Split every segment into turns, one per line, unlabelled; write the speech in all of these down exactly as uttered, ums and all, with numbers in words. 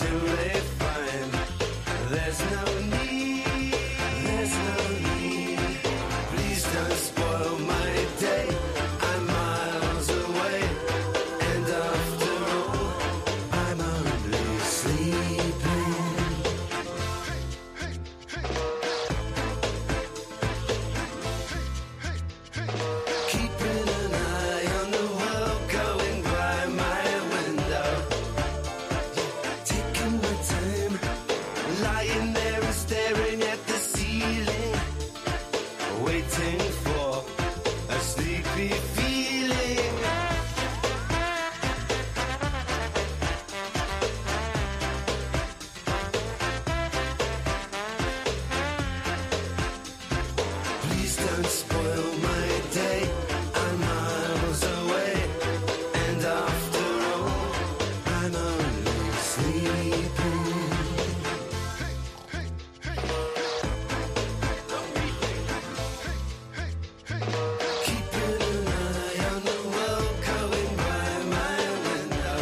till they find there's no need, there's no need. Please don't spoil my day. I'm miles away, and after all, I'm only sleeping. Keeping an eye on the world going by my window. Taking my time, lying there and staring at the ceiling, waiting for a sleepy feeling. Please don't spoil my day. I'm miles away, and after all, I'm only sleeping. Keeping an eye on the world going by my window.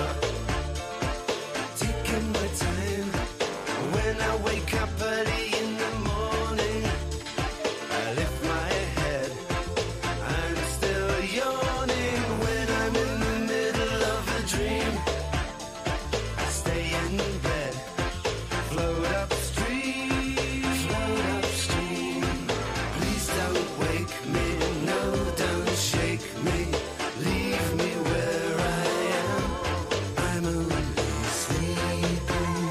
Taking my time. When I wake up early in the morning, I lift my head. I'm still yawning when I'm in the middle of a dream. I stay in bed, float upstream, float upstream. Please don't wake me, no, don't shake me. Leave me where I am. I'm only sleeping.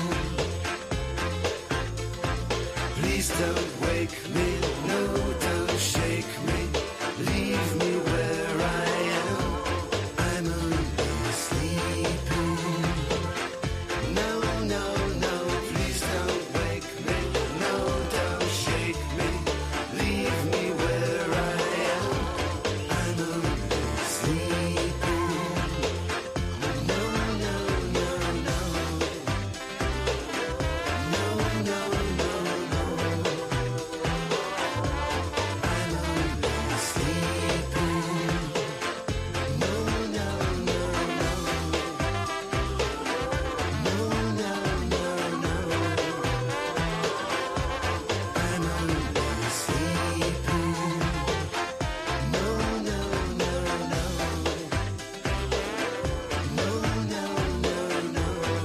Please don't wake me, no, don't shake me. Leave me where I am. I'm only sleeping. No, no, no, please don't wake me. No, don't shake me. Leave me where I am. I'm only sleeping. No, no, no, no. No, no, no, no. I'm only sleeping. No, no, no, no. No, no, no, no. I'm only sleeping. No, no, no, no. No, no, no, no.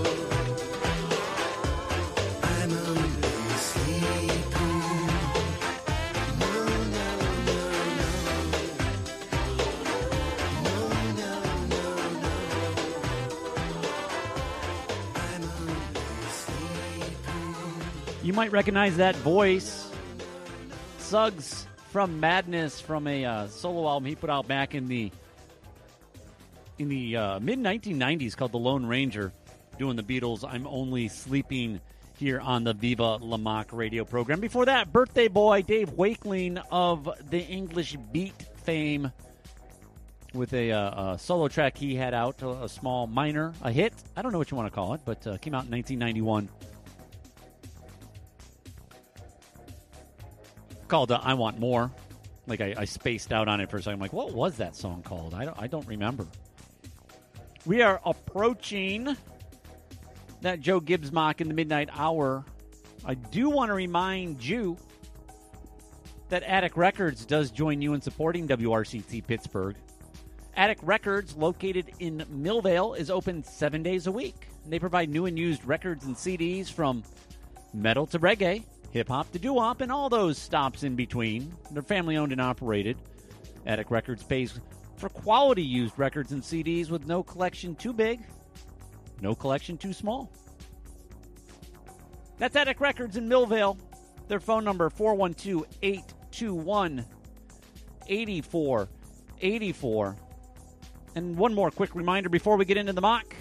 I'm only sleeping. No, no, no, no. No, no, no, no. I'm only sleeping.
You might recognize that voice. Suggs from Madness from a uh, solo album he put out back in the in the uh, mid nineteen nineties called The Lone Ranger, doing the Beatles' I'm Only Sleeping here on the Viva La Mock radio program. Before that, birthday boy Dave Wakeling of the English Beat fame with a, uh, a solo track he had out, a, a small minor, a hit. I don't know what you want to call it, but uh, came out in nineteen ninety-one. Called uh, I Want More. Like I, I spaced out on it for a second. I'm like, what was that song called? I don't, I don't remember. We are approaching that Joe Gibbs mock in the midnight hour. I do want to remind you that Attic Records does join you in supporting W R C T Pittsburgh. Attic Records, located in Millvale, is open seven days a week. They provide new and used records and C Ds from metal to reggae, hip-hop to doo-wop, and all those stops in between. They're family-owned and operated. Attic Records pays for quality used records and C Ds with no collection too big, no collection too small. That's Attic Records in Millvale. Their phone number, four one two, eight two one, eight four eight four. And one more quick reminder before we get into the mock.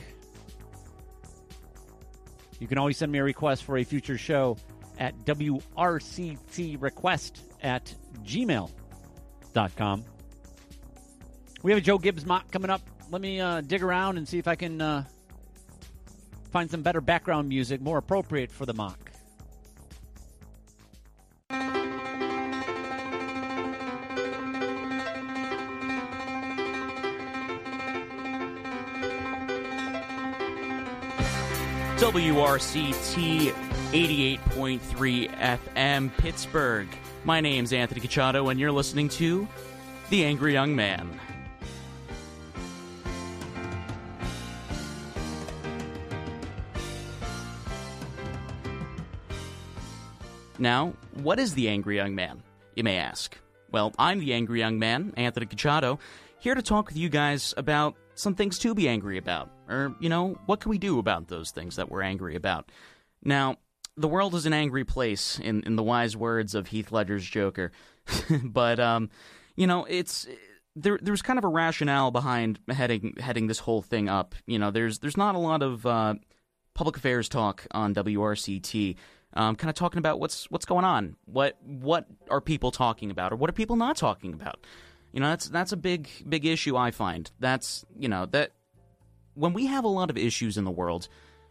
You can always send me a request for a future show at W R C T request at gmail dot com. We have a Joe Gibbs mock coming up. Let me uh, dig around and see if I can uh, find some better background music, more appropriate for the mock.
Till W R C T eighty-eight point three F M Pittsburgh. My name's Anthony Cacciato, and you're listening to The Angry Young Man. Now, what is The Angry Young Man, you may ask? Well, I'm The Angry Young Man, Anthony Cacciato, here to talk with you guys about some things to be angry about. Or, you know, what can we do about those things that we're angry about? Now, the world is an angry place, in, in the wise words of Heath Ledger's Joker. But, um, you know, it's... There, there's kind of a rationale behind heading heading this whole thing up. You know, there's there's not a lot of uh, public affairs talk on W R C T. Um, kind of talking about what's what's going on. What what are people talking about, or what are people not talking about? You know, that's that's a big big issue I find. That's you know that when we have a lot of issues in the world,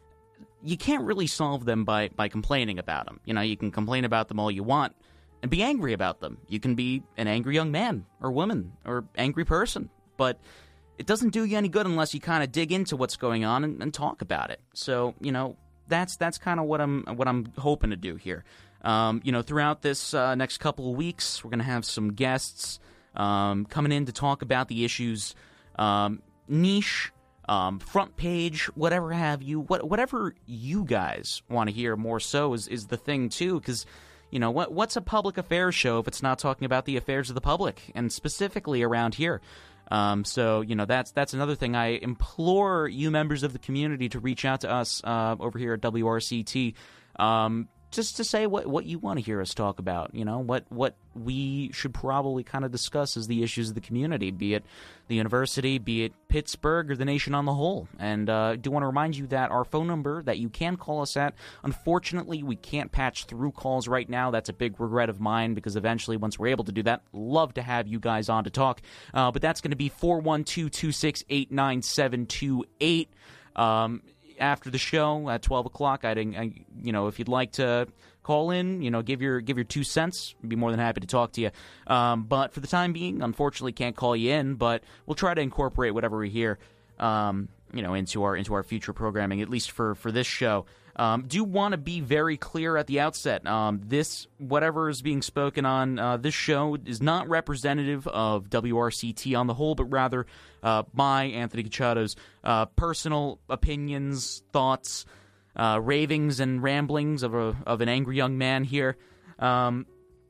you can't really solve them by by complaining about them. You know, you can complain about them all you want and be angry about them. You can be an angry young man or woman or angry person, but it doesn't do you any good unless you kind of dig into what's going on and, and talk about it. So, you know, that's that's kind of what I'm what I'm hoping to do here. Um, you know, throughout this uh, next couple of weeks, we're going to have some guests um, coming in to talk about the issues, um, niche, um, front page, whatever have you, what, whatever you guys want to hear more so is, is the thing too, because you know, what what's a public affairs show if it's not talking about the affairs of the public, and specifically around here? Um, so, you know, that's that's another thing. I implore you members of the community to reach out to us uh, over here at W R C T um, just to say what, what you want to hear us talk about. You know, what, what we should probably kind of discuss as the issues of the community, be it the university, be it Pittsburgh, or the nation on the whole. And I uh, do want to remind you that our phone number that you can call us at, unfortunately, we can't patch through calls right now. That's a big regret of mine, because eventually, once we're able to do that, love to have you guys on to talk. Uh, but that's going to be four one two, two six eight, nine seven two eight. Um, after the show at twelve o'clock, I'd, I, you know, if you'd like to call in, you know, give your give your two cents, I'd be more than happy to talk to you. Um, but for the time being, unfortunately, can't call you in. But we'll try to incorporate whatever we hear, um, you know, into our into our future programming, at least for for this show. Um, do want to be very clear at the outset. Um, this, whatever is being spoken on uh, this show, is not representative of W R C T on the whole, but rather uh, my, Anthony Cacciato's, uh, personal opinions, thoughts, uh, ravings, and ramblings of a of an angry young man here. Um,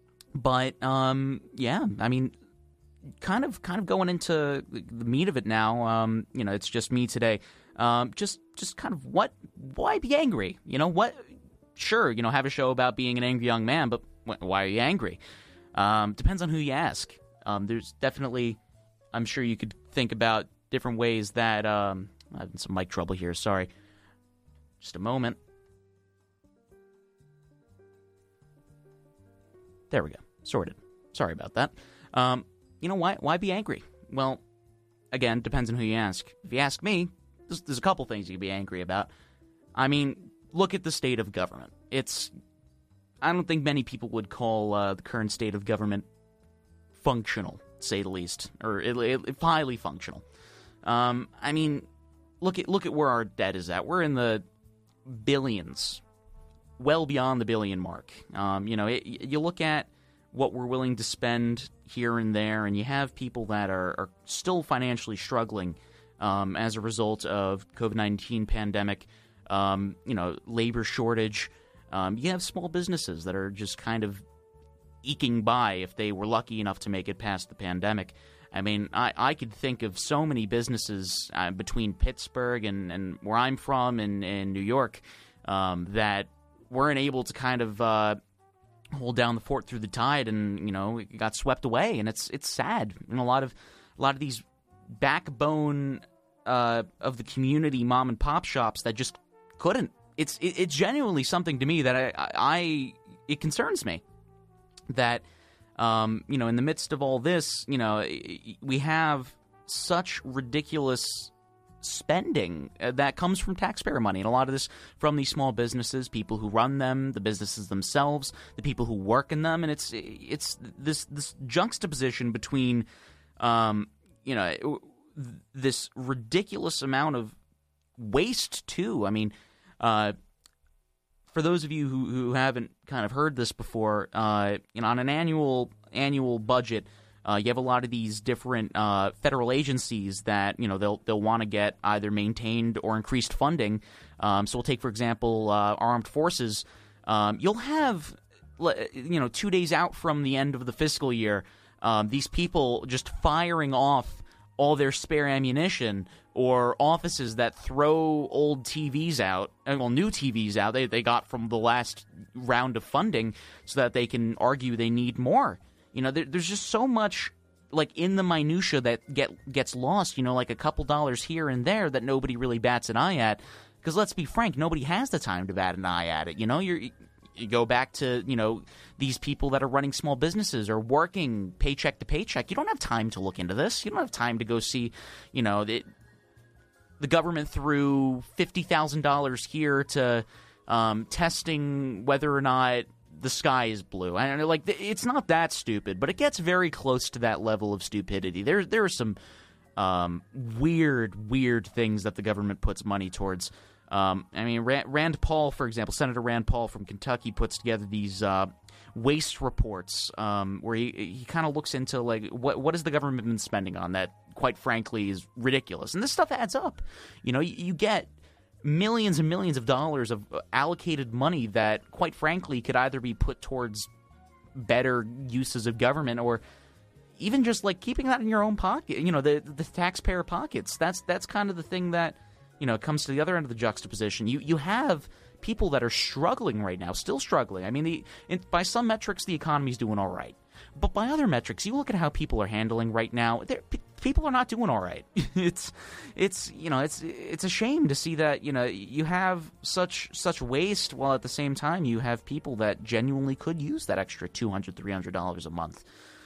but um, yeah, I mean, kind of kind of going into the meat of it now. Um, you know, it's just me today. Um, just, just kind of what, why be angry? You know, what, sure, you know, have a show about being an angry young man, but why are you angry? Um, depends on who you ask. Um, there's definitely, I'm sure you could think about different ways that, um, I'm having some mic trouble here, sorry. Just a moment. There we go. Sorted. Sorry about that. Um, you know, why, why be angry? Well, again, depends on who you ask. If you ask me, There's, there's a couple things you can be angry about. I mean, look at the state of government. It's, I don't think many people would call uh, the current state of government functional, to say the least, or it, it, highly functional. Um, I mean, look at look at where our debt is at. We're in the billions, well beyond the billion mark. Um, you know, it, you look at what we're willing to spend here and there, and you have people that are, are still financially struggling Um, as a result of COVID nineteen pandemic, um, you know, labor shortage. Um, you have small businesses that are just kind of eking by if they were lucky enough to make it past the pandemic. I mean, I, I could think of so many businesses uh, between Pittsburgh and, and where I'm from in, in New York um, that weren't able to kind of uh, hold down the fort through the tide, and, you know, it got swept away. And it's it's sad. And a lot of a lot of these backbone Uh, of the community mom and pop shops that just couldn't. It's it, it's genuinely something to me that I, I, I it concerns me that um, you know, in the midst of all this, you know, we have such ridiculous spending that comes from taxpayer money, and a lot of this from these small businesses, people who run them, the businesses themselves, the people who work in them, and it's it's this this juxtaposition between um, you know, this ridiculous amount of waste, too. I mean, uh, for those of you who, who haven't kind of heard this before, uh, you know, on an annual annual budget, uh, you have a lot of these different uh, federal agencies that you know they'll they'll want to get either maintained or increased funding. Um, so we'll take, for example, uh, armed forces. Um, you'll have, you know, two days out from the end of the fiscal year, um, these people just firing off all their spare ammunition, or offices that throw old T Vs out, well, new T Vs out they, they got from the last round of funding so that they can argue they need more. You know, there, there's just so much, like, in the minutia that get gets lost, you know, like a couple dollars here and there that nobody really bats an eye at. Because let's be frank, nobody has the time to bat an eye at it. You know, you're, you go back to, you know, these people that are running small businesses or working paycheck to paycheck. You don't have time to look into this. You don't have time to go see, you know, the, the government threw fifty thousand dollars here to um, testing whether or not the sky is blue. And like, it's not that stupid, but it gets very close to that level of stupidity. There, there are some um, weird, weird things that the government puts money towards. Um, I mean, Rand Paul, for example, Senator Rand Paul from Kentucky puts together these uh, waste reports um, where he he kind of looks into, like, what what has the government been spending on that, quite frankly, is ridiculous. And this stuff adds up. You know, you, you get millions and millions of dollars of allocated money that, quite frankly, could either be put towards better uses of government or even just, like, keeping that in your own pocket, you know, the the taxpayer pockets. That's that's kind of the thing that, you know, it comes to the other end of the juxtaposition. You you have people that are struggling right now, still struggling. I mean, the in, by some metrics, the economy's doing all right. But by other metrics, you look at how people are handling right now, p- people are not doing all right. it's, it's you know, it's it's a shame to see that, you know, you have such such waste while at the same time you have people that genuinely could use that extra two hundred dollars, three hundred dollars a month.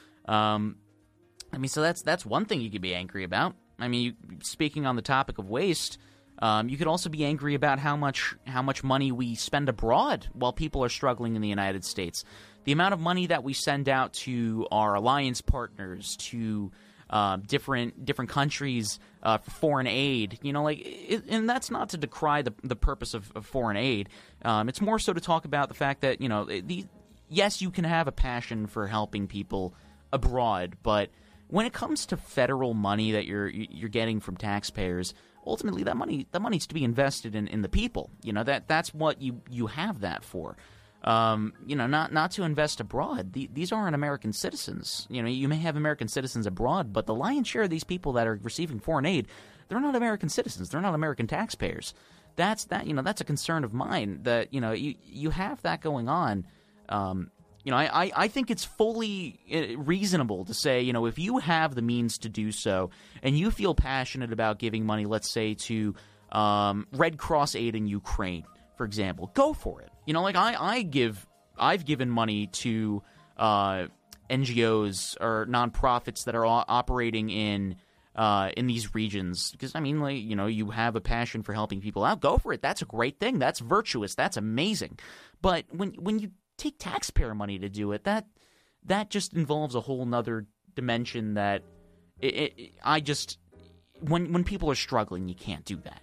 Um, I mean, so that's that's one thing you could be angry about. I mean, you, speaking on the topic of waste, Um, you could also be angry about how much how much money we spend abroad while people are struggling in the United States. The amount of money that we send out to our alliance partners, to uh, different different countries uh, for foreign aid, you know, like, it, and that's not to decry the the purpose of, of foreign aid. Um, it's more so to talk about the fact that, you know, the, yes, you can have a passion for helping people abroad, but when it comes to federal money that you're you're getting from taxpayers, ultimately, that money that money needs to be invested in, in the people. You know, that that's what you, you have that for. Um, you know, not not to invest abroad. The, these aren't American citizens. You know, you may have American citizens abroad, but the lion's share of these people that are receiving foreign aid, they're not American citizens. They're not American taxpayers. That's that. You know, that's a concern of mine. That, you know, you you have that going on. Um, You know, I, I think it's fully reasonable to say, you know, if you have the means to do so and you feel passionate about giving money, let's say, to um, Red Cross aid in Ukraine, for example, go for it. You know, like I, I give, I've given money to uh, N G Os or nonprofits that are operating in uh, in these regions because, I mean, like, you know, you have a passion for helping people out. Go for it. That's a great thing. That's virtuous. That's amazing. But when when you take taxpayer money to do it, that that just involves a whole nother dimension that it, it, I just when when people are struggling, you can't do that.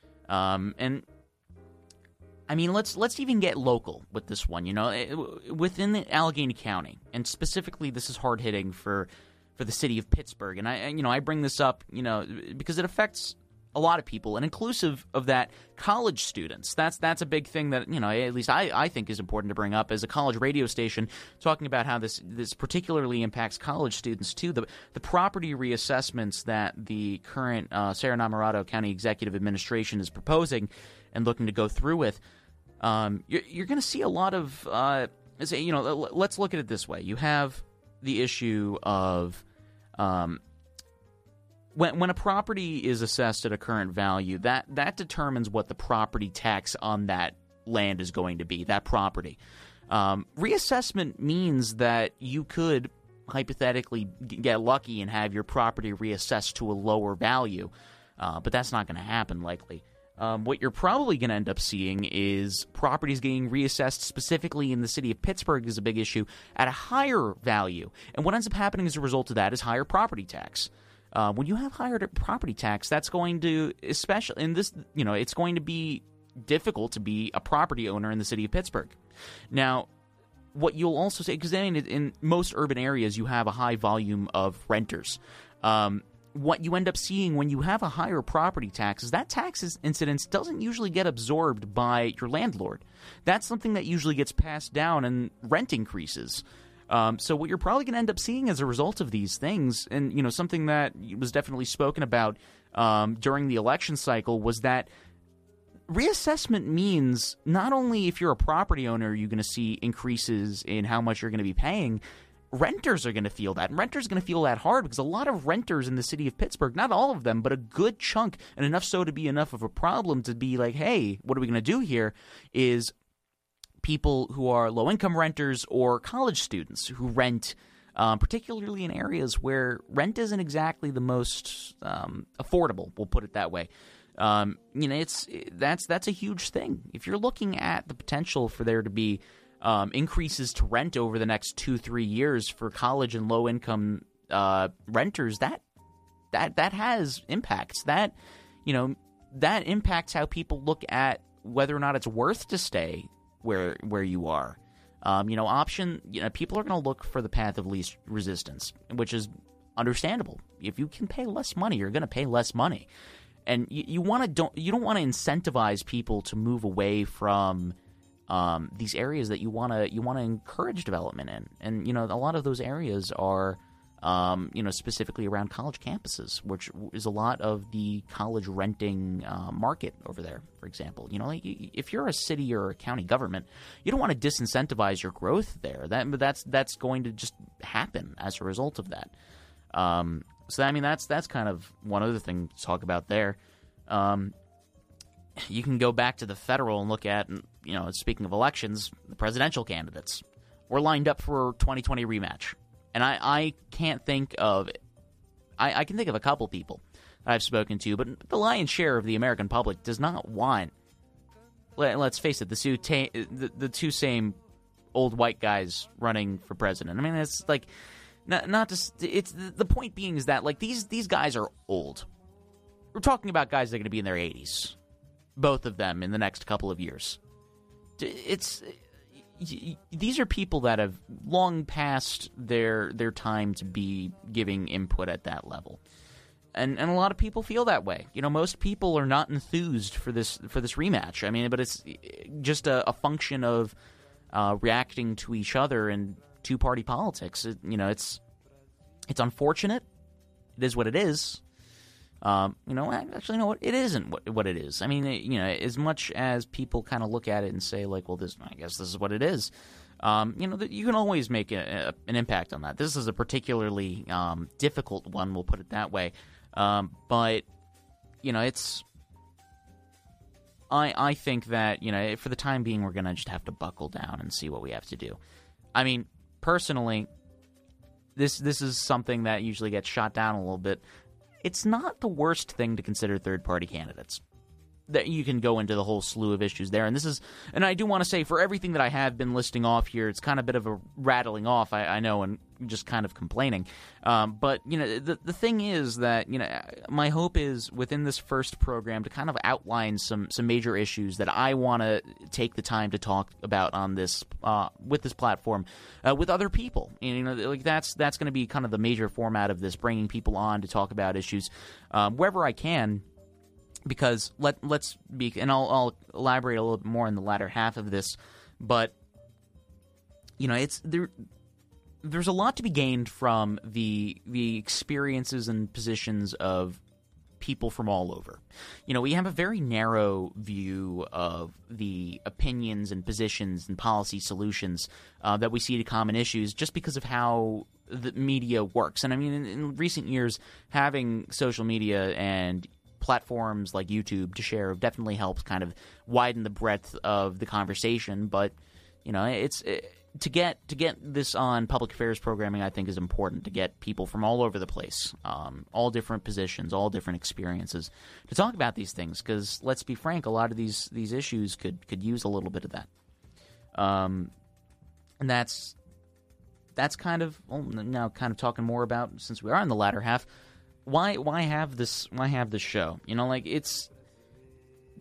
Um, and I mean, let's let's even get local with this one. You know, within the Allegheny County, and specifically, this is hard hitting for for the city of Pittsburgh. And I, you know, I bring this up, you know, because it affects a lot of people, and inclusive of that, college students. That's that's a big thing that, you know, at least I, I think is important to bring up as a college radio station, talking about how this this particularly impacts college students too. The the property reassessments that the current uh, Sarah Namarato County Executive Administration is proposing and looking to go through with, um, you're, you're going to see a lot of, uh, you know, let's look at it this way. You have the issue of um, When when a property is assessed at a current value, that, that determines what the property tax on that land is going to be, that property. Um, reassessment means that you could hypothetically get lucky and have your property reassessed to a lower value, uh, but that's not going to happen likely. Um, what you're probably going to end up seeing is properties getting reassessed specifically in the city of Pittsburgh is a big issue at a higher value. And what ends up happening as a result of that is higher property tax. Uh, when you have higher property tax, that's going to, especially in this, you know, it's going to be difficult to be a property owner in the city of Pittsburgh. Now, what you'll also say, because I mean, in most urban areas, you have a high volume of renters. Um, what you end up seeing when you have a higher property tax is that tax incidence doesn't usually get absorbed by your landlord. That's something that usually gets passed down in rent increases. Um, so what you're probably going to end up seeing as a result of these things, and you know, something that was definitely spoken about um, during the election cycle, was that reassessment means not only if you're a property owner, you're going to see increases in how much you're going to be paying. Renters are going to feel that. And renters are going to feel that hard because a lot of renters in the city of Pittsburgh, not all of them, but a good chunk, and enough so to be enough of a problem to be like, hey, what are we going to do here, is people who are low-income renters or college students who rent, um, particularly in areas where rent isn't exactly the most um, affordable, we'll put it that way. Um, you know, it's that's that's a huge thing. If you're looking at the potential for there to be um, increases to rent over the next two, three years for college and low income uh, renters, that that that has impacts. That you know that impacts how people look at whether or not it's worth to stay where where you are. Um, you know, option. You know, people are going to look for the path of least resistance, which is understandable. If you can pay less money, you're going to pay less money. And you, you want to don't you don't want to incentivize people to move away from um, these areas that you want to you want to encourage development in. And you know, a lot of those areas are um, you know specifically around college campuses, which is a lot of the college renting uh, market over there. For example, you know, like if you're a city or a county government, you don't want to disincentivize your growth there. That that's that's going to just happen as a result of that. Um, So, I mean, that's that's kind of one other thing to talk about there. Um, you can go back to the federal and look at, you know, speaking of elections, the presidential candidates were lined up for twenty twenty rematch. And I, I can't think of – I, I can think of a couple people that I've spoken to, but the lion's share of the American public does not want – let, let's face it, the two, ta- the, the two same old white guys running for president. I mean, it's like – Not, not just it's the point being is that like these these guys are old. We're talking about guys that are going to be in their eighties, both of them in the next couple of years. It's these are people that have long passed their their time to be giving input at that level, and and a lot of people feel that way. You know, most people are not enthused for this for this rematch. I mean, but it's just a, a function of uh, reacting to each other and two-party politics. It, you know, it's it's unfortunate. It is what it is. Um, you know, actually, no, it isn't what, what it is. I mean, it, you know, as much as people kind of look at it and say, like, well, this, I guess this is what it is. Um, you know, you can always make a, a, an impact on that. This is a particularly um, difficult one. We'll put it that way. Um, but you know, it's. I I think that you know, for the time being, we're gonna just have to buckle down and see what we have to do. I mean. Personally, this this is something that usually gets shot down a little bit. It's not the worst thing to consider third-party candidates. That you can go into the whole slew of issues there, and this is, and I do want to say for everything that I have been listing off here, it's kind of a bit of a rattling off, I, I know, and just kind of complaining. Um, but you know, the the thing is that you know, my hope is within this first program to kind of outline some some major issues that I want to take the time to talk about on this uh, with this platform uh, with other people. And, you know, like that's that's going to be kind of the major format of this, bringing people on to talk about issues um, wherever I can. Because let let's be, and I'll, I'll elaborate a little bit more in the latter half of this, but you know, it's there. There's a lot to be gained from the the experiences and positions of people from all over. You know, we have a very narrow view of the opinions and positions and policy solutions uh, that we see to common issues, just because of how the media works. And I mean, in, in recent years, having social media and platforms like YouTube to share have definitely helped kind of widen the breadth of the conversation. But you know, it's it, to get to get this on public affairs programming, I think is important to get people from all over the place, um, all different positions, all different experiences, to talk about these things. Because let's be frank, a lot of these these issues could could use a little bit of that. Um, and that's that's kind of well, now kind of talking more about, since we are in the latter half. Why why have this why have this show? You know, like it's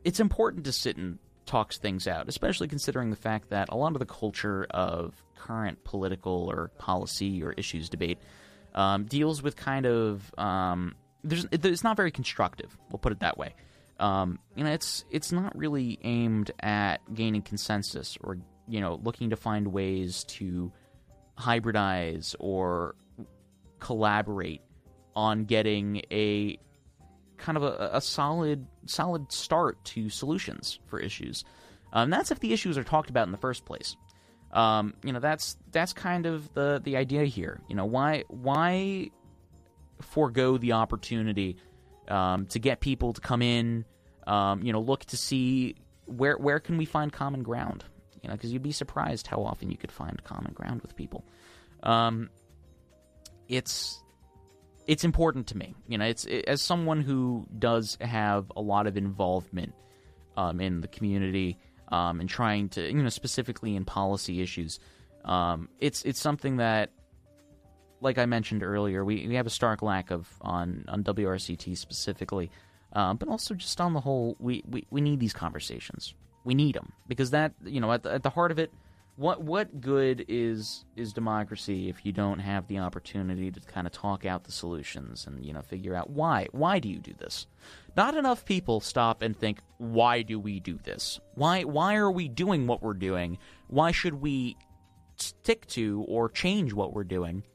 it's important to sit and talk things out, especially considering the fact that a lot of the culture of current political or policy or issues debate um, deals with kind of um, there's it's not very constructive. We'll put it that way. Um, you know, it's it's not really aimed at gaining consensus or you know looking to find ways to hybridize or collaborate on getting a kind of a, a solid solid start to solutions for issues. Um, that's if the issues are talked about in the first place. Um, you know, that's that's kind of the, the idea here. You know, why why forego the opportunity um, to get people to come in, um, you know, look to see where where can we find common ground? You know, because you'd be surprised how often you could find common ground with people. Um, it's it's important to me. You know, it's it, as someone who does have a lot of involvement um, in the community um, and trying to, you know, specifically in policy issues. Um, it's it's something that, like I mentioned earlier, we, we have a stark lack of on, on W R C T specifically, um, but also just on the whole, we, we, we need these conversations. We need them because that, you know, at the, at the heart of it, what what good is is democracy if you don't have the opportunity to kind of talk out the solutions and, you know, figure out why why do you do this? Not enough people stop and think, why do we do this? Why why are we doing what we're doing? Why should we stick to or change what we're doing?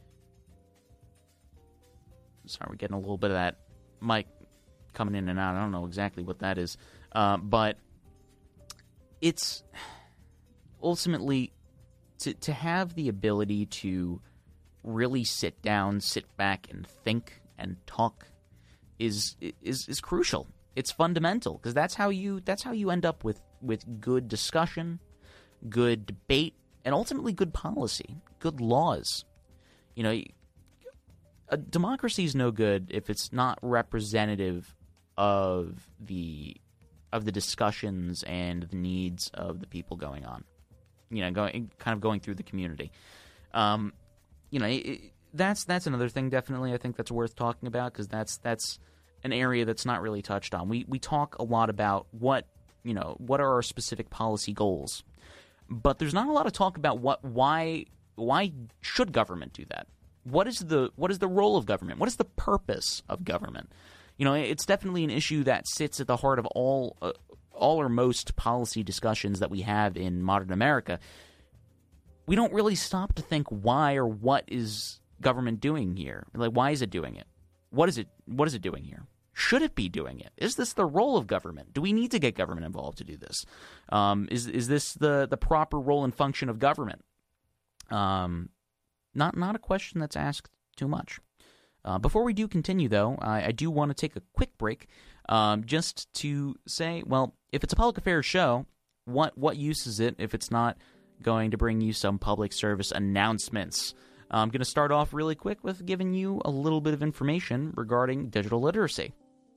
Sorry, we're getting a little bit of that mic coming in and out. I don't know exactly what that is, uh, but it's ultimately to to have the ability to really sit down, sit back, and think and talk is is is crucial. It's fundamental because that's how you that's how you end up with, with good discussion, good debate, and ultimately good policy, good laws. You know, a democracy is no good if it's not representative of the of the discussions and the needs of the people going on. You know, going kind of going through the community. Um, you know, it, that's that's another thing. Definitely, I think that's worth talking about because that's that's an area that's not really touched on. We we talk a lot about what you know what are our specific policy goals, but there's not a lot of talk about what why why should government do that? What is the what is the role of government? What is the purpose of government? You know, it's definitely an issue that sits at the heart of all uh, all or most policy discussions that we have in modern America. We don't really stop to think why or what is government doing here? Like, why is it doing it? What is it? What is it doing here? Should it be doing it? Is this the role of government? Do we need to get government involved to do this? Um, is is this the, the proper role and function of government? Um, not not a question that's asked too much. Uh, before we do continue, though, I, I do want to take a quick break um, just to say, well, if it's a public affairs show, what what use is it if it's not going to bring you some public service announcements? I'm going to start off really quick with giving you a little bit of information regarding digital literacy.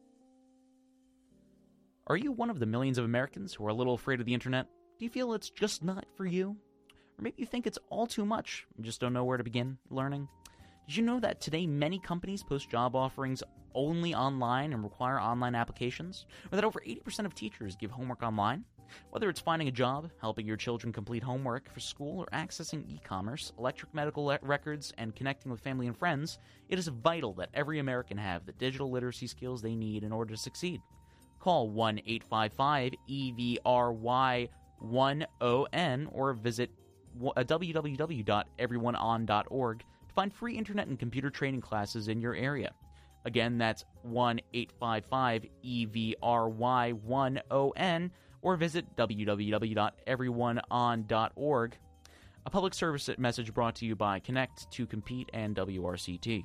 Are you one of the millions of Americans who are a little afraid of the internet? Do you feel it's just not for you? Or maybe you think it's all too much and just don't know where to begin learning? Did you know that today many companies post job offerings only online and require online applications? Or that over eighty percent of teachers give homework online? Whether it's finding a job, helping your children complete homework for school, or accessing e-commerce, electric medical le- records, and connecting with family and friends, it is vital that every American have the digital literacy skills they need in order to succeed. Call one eight five five E V R Y one O N or visit w w w dot everyone on dot org to find free internet and computer training classes in your area. Again, that's one eight five five E V R Y one O N or visit w w w dot everyone on dot org. A public service message brought to you by Connect to Compete and W R C T.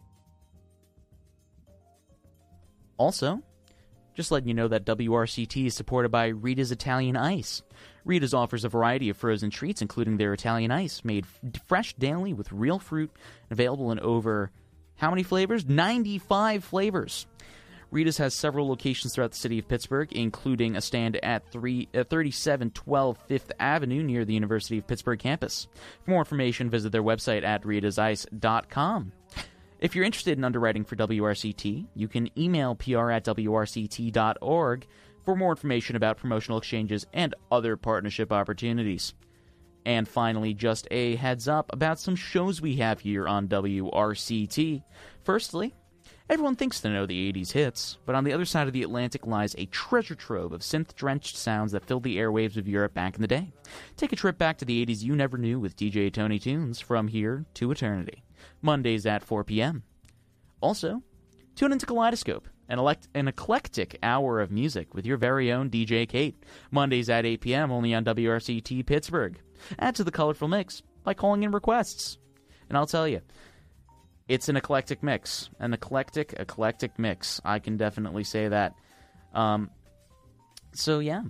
Also, just letting you know that W R C T is supported by Rita's Italian Ice. Rita's offers a variety of frozen treats, including their Italian Ice, made f- fresh daily with real fruit, available in over, how many flavors? ninety-five flavors. Rita's has several locations throughout the city of Pittsburgh, including a stand at three, uh, thirty-seven twelve Fifth Avenue near the University of Pittsburgh campus. For more information, visit their website at ritas ice dot com. If you're interested in underwriting for W R C T, you can email P R at W R C T dot org for more information about promotional exchanges and other partnership opportunities. And finally, just a heads up about some shows we have here on W R C T. Firstly, everyone thinks they know the eighties hits, but on the other side of the Atlantic lies a treasure trove of synth-drenched sounds that filled the airwaves of Europe back in the day. Take a trip back to the eighties you never knew with D J Tony Tunes from here to eternity. Mondays at four p.m. Also, tune into Kaleidoscope, an, elect- an eclectic hour of music with your very own D J Kate. Mondays at eight p.m. only on W R C T Pittsburgh. Add to the colorful mix by calling in requests. And I'll tell you, it's an eclectic mix. An eclectic, eclectic mix. I can definitely say that. Um, so, yeah.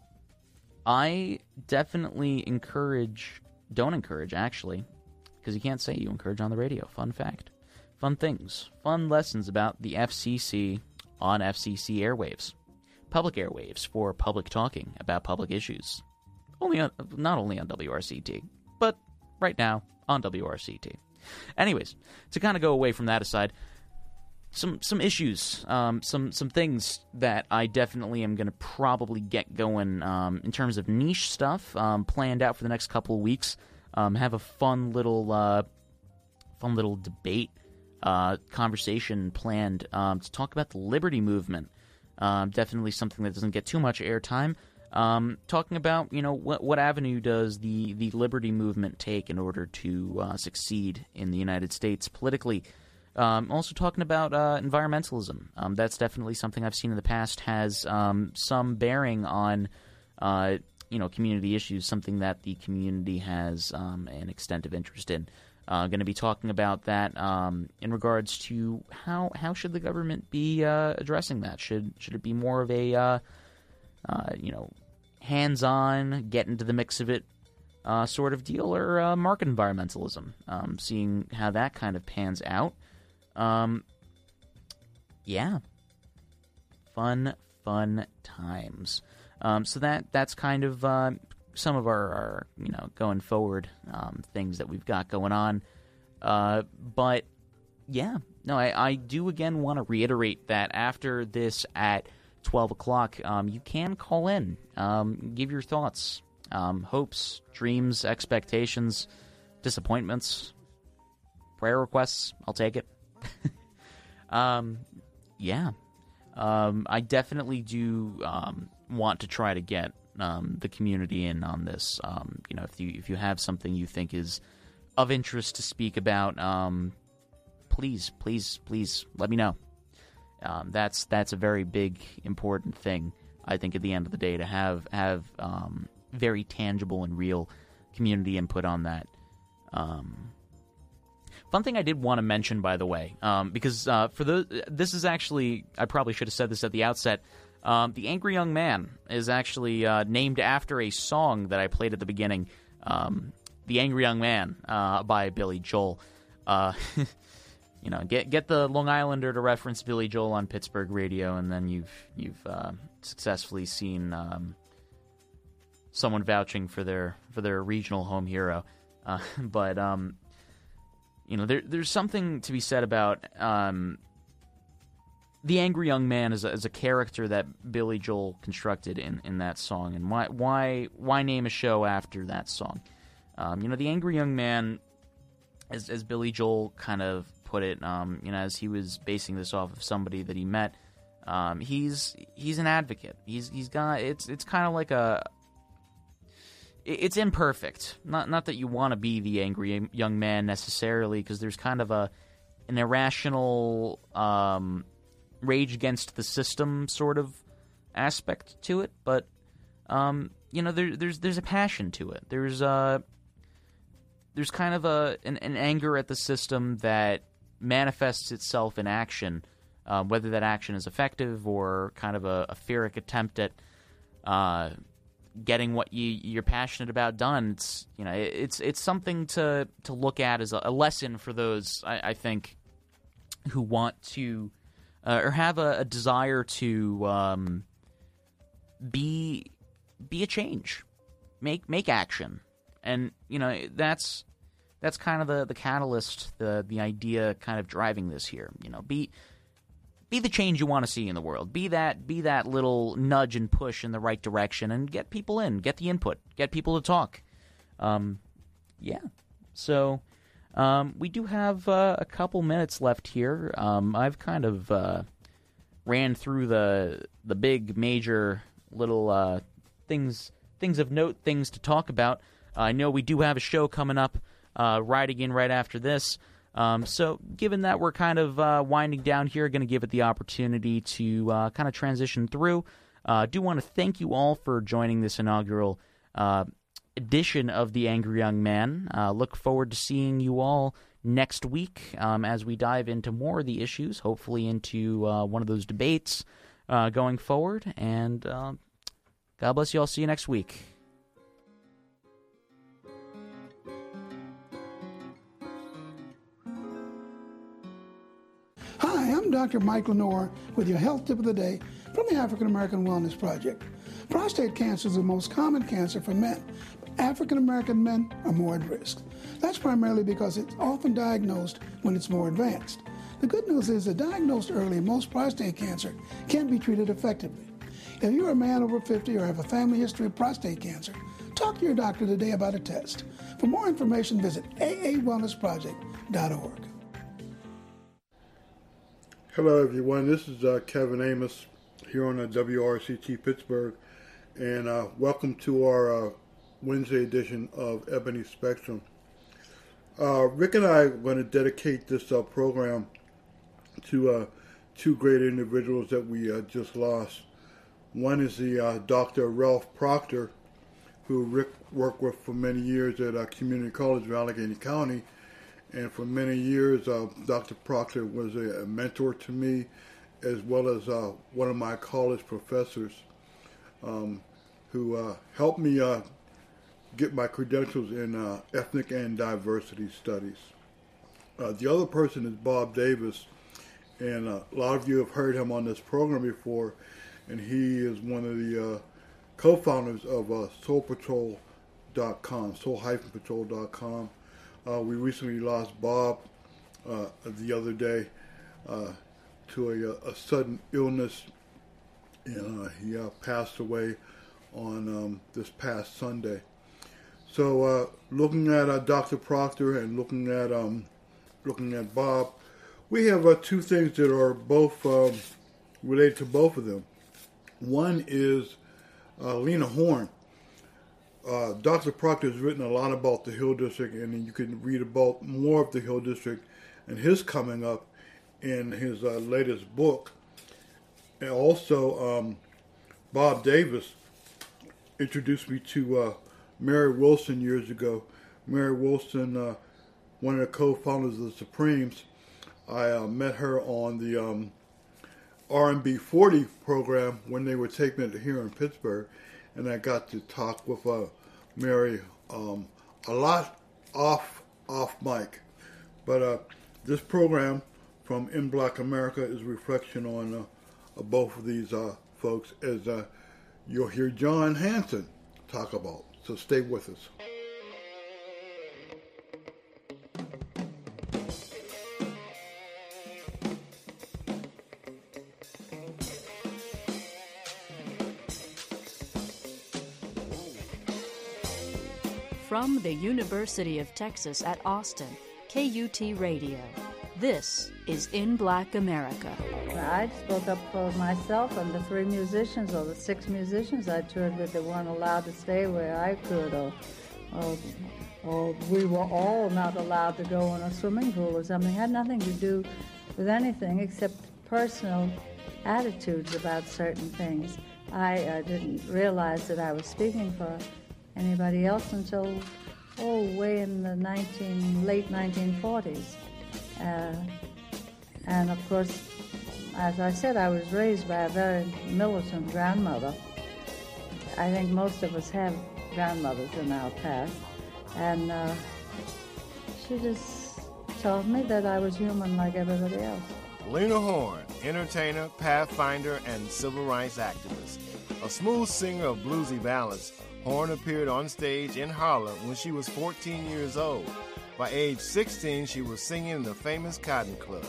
I definitely encourage, don't encourage, actually, because you can't say you encourage on the radio. Fun fact. Fun things. Fun lessons about the F C C on F C C airwaves. Public airwaves for public talking about public issues. Only on, not only on W R C T, but right now on W R C T. Anyways, to kind of go away from that aside, some some issues, um, some some things that I definitely am going to probably get going um, in terms of niche stuff um, planned out for the next couple of weeks. Um, have a fun little uh, fun little debate uh, conversation planned um, to talk about the Liberty Movement. Um, definitely something that doesn't get too much airtime. Um, talking about, you know, what what avenue does the, the Liberty Movement take in order to uh, succeed in the United States politically. Um, also talking about uh, environmentalism. Um, that's definitely something I've seen in the past has um, some bearing on, uh, you know, community issues, something that the community has um, an extensive interest in. Uh, going to be talking about that um, in regards to how how should the government be uh, addressing that? Should should it be more of a uh, Uh, you know, hands-on, get into the mix of it uh, sort of deal, or uh, market environmentalism, um, seeing how that kind of pans out. Um, yeah. Fun, fun times. Um, so that that's kind of uh, some of our, our, you know, going forward um, things that we've got going on. Uh, but, yeah, no, I, I do again want to reiterate that after this at twelve o'clock, um, you can call in, um, give your thoughts, um, hopes, dreams, expectations, disappointments, prayer requests. I'll take it. um, yeah. Um, I definitely do um, want to try to get um, the community in on this. Um, you know, if you if you have something you think is of interest to speak about, um, please, please, please let me know. Um, that's that's a very big, important thing, I think, at the end of the day, to have have um, very tangible and real community input on that. Um, fun thing I did want to mention, by the way, um, because uh, for the this is actually, I probably should have said this at the outset. Um, the Angry Young Man is actually uh, named after a song that I played at the beginning, um, "The Angry Young Man" uh, by Billy Joel. Uh, You know, get get the Long Islander to reference Billy Joel on Pittsburgh radio, and then you've you've uh, successfully seen um, someone vouching for their for their regional home hero. Uh, but um, you know, there there's something to be said about um, the Angry Young Man as a, as a character that Billy Joel constructed in, in that song, and why why why name a show after that song? Um, you know, the Angry Young Man, as as Billy Joel kind of put it, um, you know, as he was basing this off of somebody that he met, um, he's he's an advocate. He's he's got it's it's kind of like a it's imperfect. Not not that you want to be the angry young man necessarily, because there's kind of a an irrational um, rage against the system sort of aspect to it, but um, you know, there, there's there's a passion to it. There's a there's kind of a an, an anger at the system that manifests itself in action, uh, whether that action is effective or kind of a, a Pyrrhic attempt at uh, getting what you, you're passionate about done. It's you know it, it's it's something to to look at as a, a lesson for those I, I think who want to uh, or have a, a desire to um, be be a change, make make action, and you know that's. That's kind of the, the catalyst, the the idea kind of driving this here. You know, be be the change you want to see in the world. Be that be that little nudge and push in the right direction, and get people in, get the input, get people to talk. Um, yeah. So um, we do have uh, a couple minutes left here. Um, I've kind of uh, ran through the the big major little uh, things things of note, things to talk about. Uh, I know we do have a show coming up uh, right again right after this. Um, so given that we're kind of uh, winding down here, going to give it the opportunity to uh, kind of transition through. I uh, do want to thank you all for joining this inaugural uh, edition of The Angry Young Man. Uh, look forward to seeing you all next week um, as we dive into more of the issues, hopefully into uh, one of those debates uh, going forward. And uh, God bless you all. See you next week.
Hi, I'm Doctor Mike Lenore with your health tip of the day from the African American Wellness Project. Prostate cancer is the most common cancer for men, but African American men are more at risk. That's primarily because it's often diagnosed when it's more advanced. The good news is that diagnosed early, most prostate cancer can be treated effectively. If you're a man over fifty or have a family history of prostate cancer, talk to your doctor today about a test. For more information, visit A A wellness project dot org.
Hello, everyone. This is uh, Kevin Amos here on uh, W R C T Pittsburgh, and uh, welcome to our uh, Wednesday edition of Ebony Spectrum. Uh, Rick and I are going to dedicate this uh, program to uh, two great individuals that we uh, just lost. One is the uh, Doctor Ralph Proctor, who Rick worked with for many years at uh, Community College of Allegheny County. And for many years, uh, Doctor Proctor was a, a mentor to me, as well as uh, one of my college professors um, who uh, helped me uh, get my credentials in uh, ethnic and diversity studies. Uh, the other person is Bob Davis, and uh, a lot of you have heard him on this program before, and he is one of the uh, co-founders of uh, soul patrol dot com, soul patrol dot com. Uh, we recently lost Bob uh, the other day uh, to a, a sudden illness, and uh, he uh, passed away on um, this past Sunday. So, uh, looking at uh, Doctor Proctor and looking at um, looking at Bob, we have uh, two things that are both um, related to both of them. One is uh, Lena Horne. Uh, Doctor Proctor has written a lot about the Hill District, and you can read about more of the Hill District and his coming up in his uh, latest book. And also, um, Bob Davis introduced me to uh, Mary Wilson years ago. Mary Wilson, uh, one of the co-founders of the Supremes. I uh, met her on the um, R and B forty program when they were taping it here in Pittsburgh, and I got to talk with uh, Mary um, a lot off off mic. But uh, this program from In Black America is a reflection on uh, uh, both of these uh, folks, as uh, you'll hear John Hanson talk about. So stay with us.
From the University of Texas at Austin, K U T Radio. This is In Black America.
I spoke up for myself and the three musicians, or the six musicians I toured with, that weren't allowed to stay where I could, or, or, or we were all not allowed to go in a swimming pool or something. It had nothing to do with anything except personal attitudes about certain things. I uh, didn't realize that I was speaking for anybody else until, oh, way in the nineteen late nineteen forties. Uh, and of course, as I said, I was raised by a very militant grandmother. I think most of us have grandmothers in our past. And uh, she just told me that I was human like everybody else.
Lena Horne, entertainer, pathfinder, and civil rights activist. A smooth singer of bluesy ballads, Horne appeared on stage in Harlem when she was fourteen years old. By age sixteen, she was singing in the famous Cotton Club.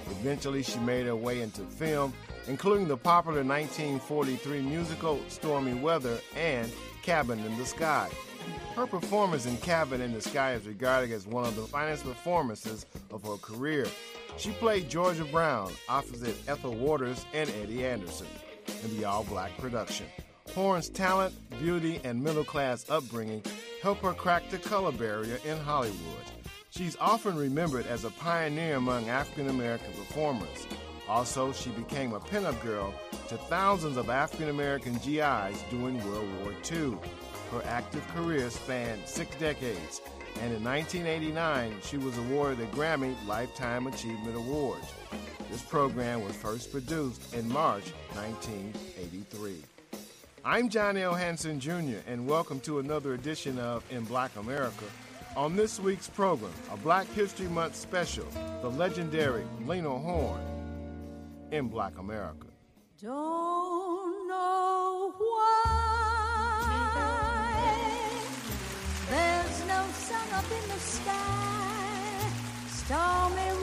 Eventually, she made her way into film, including the popular nineteen forty-three musical Stormy Weather and Cabin in the Sky. Her performance in Cabin in the Sky is regarded as one of the finest performances of her career. She played Georgia Brown opposite Ethel Waters and Eddie Anderson in the all-black production. Horne's talent, beauty, and middle-class upbringing helped her crack the color barrier in Hollywood. She's often remembered as a pioneer among African-American performers. Also, she became a pinup girl to thousands of African-American G Is during World War Two. Her active career spanned six decades, and in nineteen eighty-nine, she was awarded a Grammy Lifetime Achievement Award. This program was first produced in March nineteen eighty-three. I'm John L. Hanson, Junior, and welcome to another edition of In Black America. On this week's program, a Black History Month special, the legendary Lena Horne in Black America.
Don't know why there's no sun up in the sky, stormy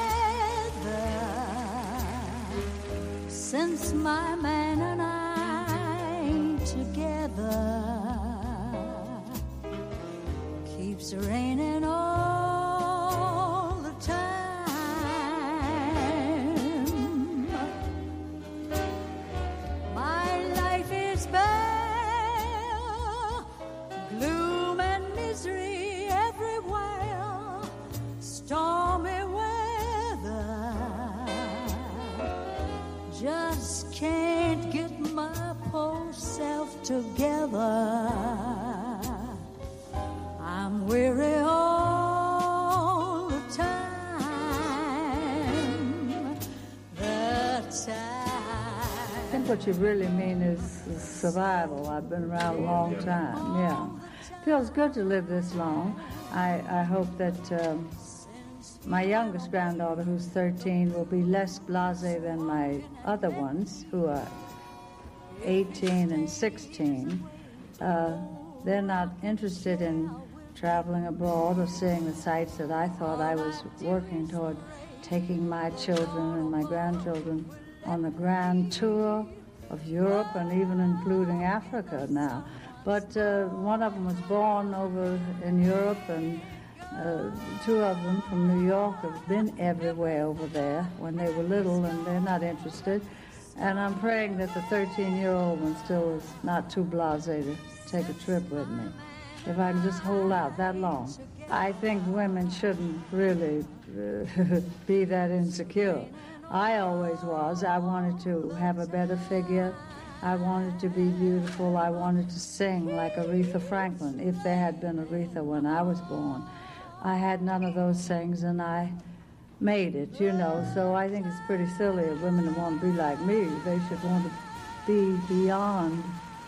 weather, since my man and I ain't together. Keeps raining all the time. My life is bare, gloom and misery everywhere, stormy weather. Just can't get my poor self together. I'm weary all the time, the time.
I think what you really mean is survival. I've been around a long time, yeah. Feels good to live this long. I, I hope that um, my youngest granddaughter, who's thirteen, will be less blasé than my other ones, who are eighteen and sixteen. Uh, they're not interested in traveling abroad or seeing the sights that I thought I was working toward taking my children and my grandchildren on the grand tour of Europe and even including Africa now. But uh, one of them was born over in Europe, and uh, two of them from New York have been everywhere over there when they were little, and they're not interested. And I'm praying that the thirteen-year-old one still is not too blasé to take a trip with me. If I can just hold out that long. I think women shouldn't really uh, be that insecure. I always was. I wanted to have a better figure. I wanted to be beautiful. I wanted to sing like Aretha Franklin, if there had been Aretha when I was born. I had none of those things, and I made it, you know. So I think it's pretty silly if women want to be like me. They should want to be beyond,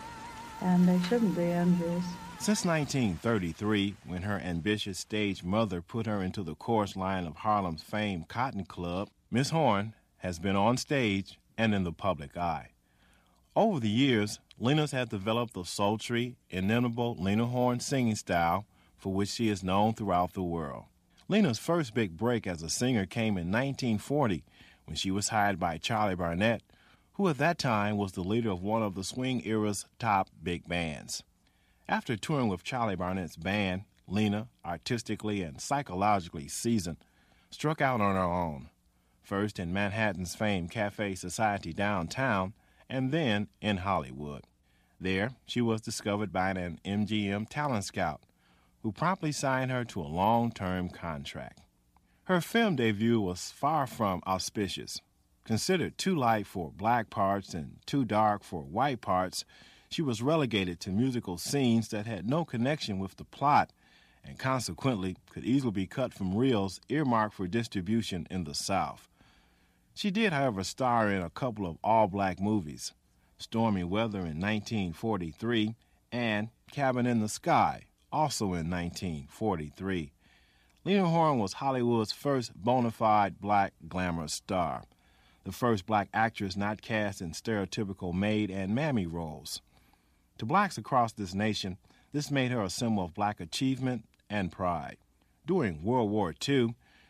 and they shouldn't be envious.
Since nineteen thirty-three, when her ambitious stage mother put her into the chorus line of Harlem's famed Cotton Club, Miss Horne has been on stage and in the public eye. Over the years, Lena's has developed the sultry, inimitable Lena Horne singing style for which she is known throughout the world. Lena's first big break as a singer came in nineteen forty when she was hired by Charlie Barnett, who at that time was the leader of one of the swing era's top big bands. After touring with Charlie Barnett's band, Lena, artistically and psychologically seasoned, struck out on her own, first in Manhattan's famed Cafe Society downtown, and then in Hollywood. There, she was discovered by an M G M talent scout, who promptly signed her to a long-term contract. Her film debut was far from auspicious. Considered too light for black parts and too dark for white parts, she was relegated to musical scenes that had no connection with the plot and consequently could easily be cut from reels earmarked for distribution in the South. She did, however, star in a couple of all-black movies, Stormy Weather in nineteen forty-three and Cabin in the Sky, also in nineteen forty-three. Lena Horne was Hollywood's first bona fide black glamour star, the first black actress not cast in stereotypical maid and mammy roles. To blacks across this nation, this made her a symbol of black achievement and pride. During World War Two,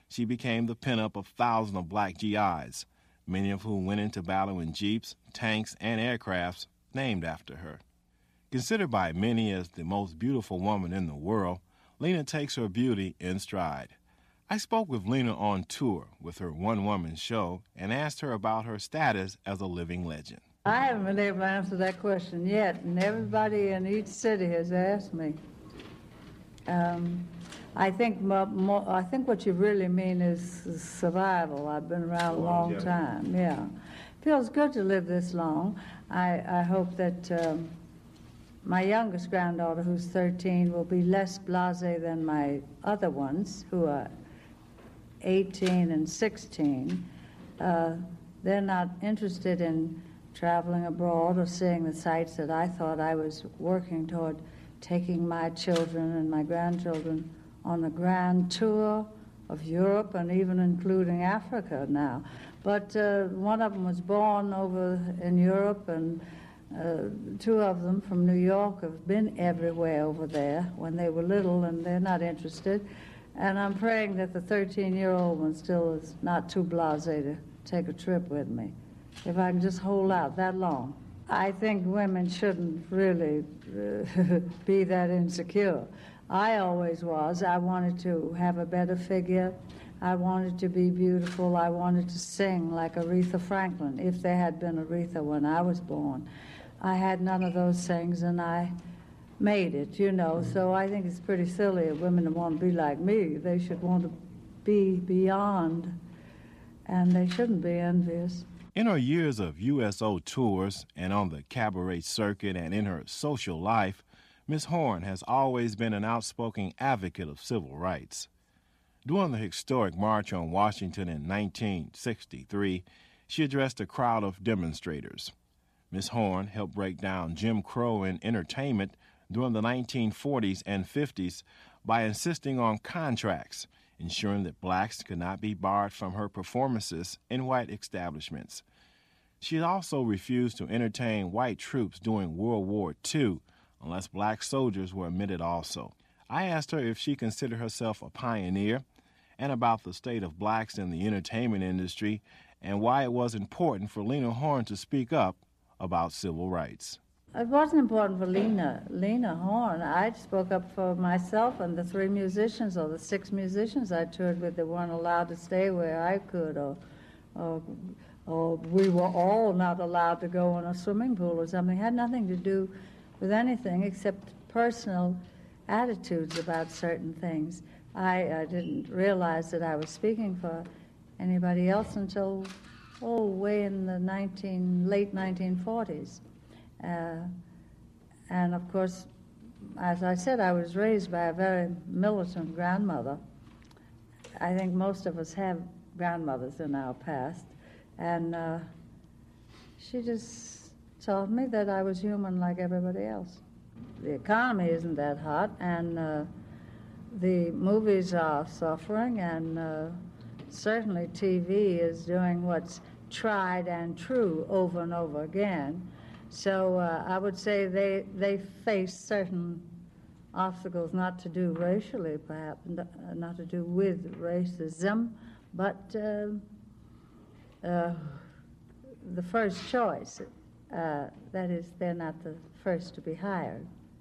she became the pinup of thousands of black G Is, many of whom went into battle in jeeps, tanks, and aircrafts named after her. Considered by many as the most beautiful woman in the world, Lena takes her beauty in stride. I spoke with Lena on tour with her one-woman show and asked her about her status as a living legend.
I haven't been able to answer that question yet, and everybody in each city has asked me. Um, I think mo- mo- I think what you really mean is survival. I've been around a long time, yeah. Feels good to live this long. I, I hope that um, my youngest granddaughter, who's thirteen, will be less blasé than my other ones, who are eighteen and sixteen. Uh, they're not interested in traveling abroad or seeing the sights that I thought I was working toward taking my children and my grandchildren on a grand tour of Europe and even including Africa now. But uh, one of them was born over in Europe, and uh, two of them from New York have been everywhere over there when they were little, and they're not interested. And I'm praying that the thirteen-year-old one still is not too blasé to take a trip with me, if I can just hold out that long. I think women shouldn't really uh, be that insecure. I always was. I wanted to have a better figure. I wanted to be beautiful. I wanted to sing like Aretha Franklin, if there had been Aretha when I was born. I had none of those things, and I made it, you know. So I think it's pretty silly if women want to be like me. They should want to be beyond, and they shouldn't be envious.
In her years of U S O tours and on the cabaret circuit and in her social life, Miss Horn has always been an outspoken advocate of civil rights. During the historic March on Washington in nineteen sixty-three, she addressed a crowd of demonstrators. Miss Horn helped break down Jim Crow in entertainment during the nineteen forties and fifties by insisting on contracts, ensuring that blacks could not be barred from her performances in white establishments. She also refused to entertain white troops during World War Two unless black soldiers were admitted also. I asked her if she considered herself a pioneer and about the state of blacks in the entertainment industry and why it was important for Lena Horne to speak up about civil rights.
It wasn't important for Lena, Lena Horne. I spoke up for myself and the three musicians or the six musicians I toured with that weren't allowed to stay where I could, or, or, or we were all not allowed to go in a swimming pool or something. It had nothing to do with anything except personal attitudes about certain things. I, I didn't realize that I was speaking for anybody else until, oh, way in the nineteen, late nineteen forties. Uh, and of course, as I said, I was raised by a very militant grandmother. I think most of us have grandmothers in our past. And uh, she just taught me that I was human like everybody else. The economy isn't that hot, and uh, the movies are suffering, and uh, certainly T V is doing what's tried and true over and over again. So uh, I would say they they face certain obstacles, not to do racially, perhaps, not to do with racism, but uh, uh, the first choice. Uh, that is, they're not the first to be hired.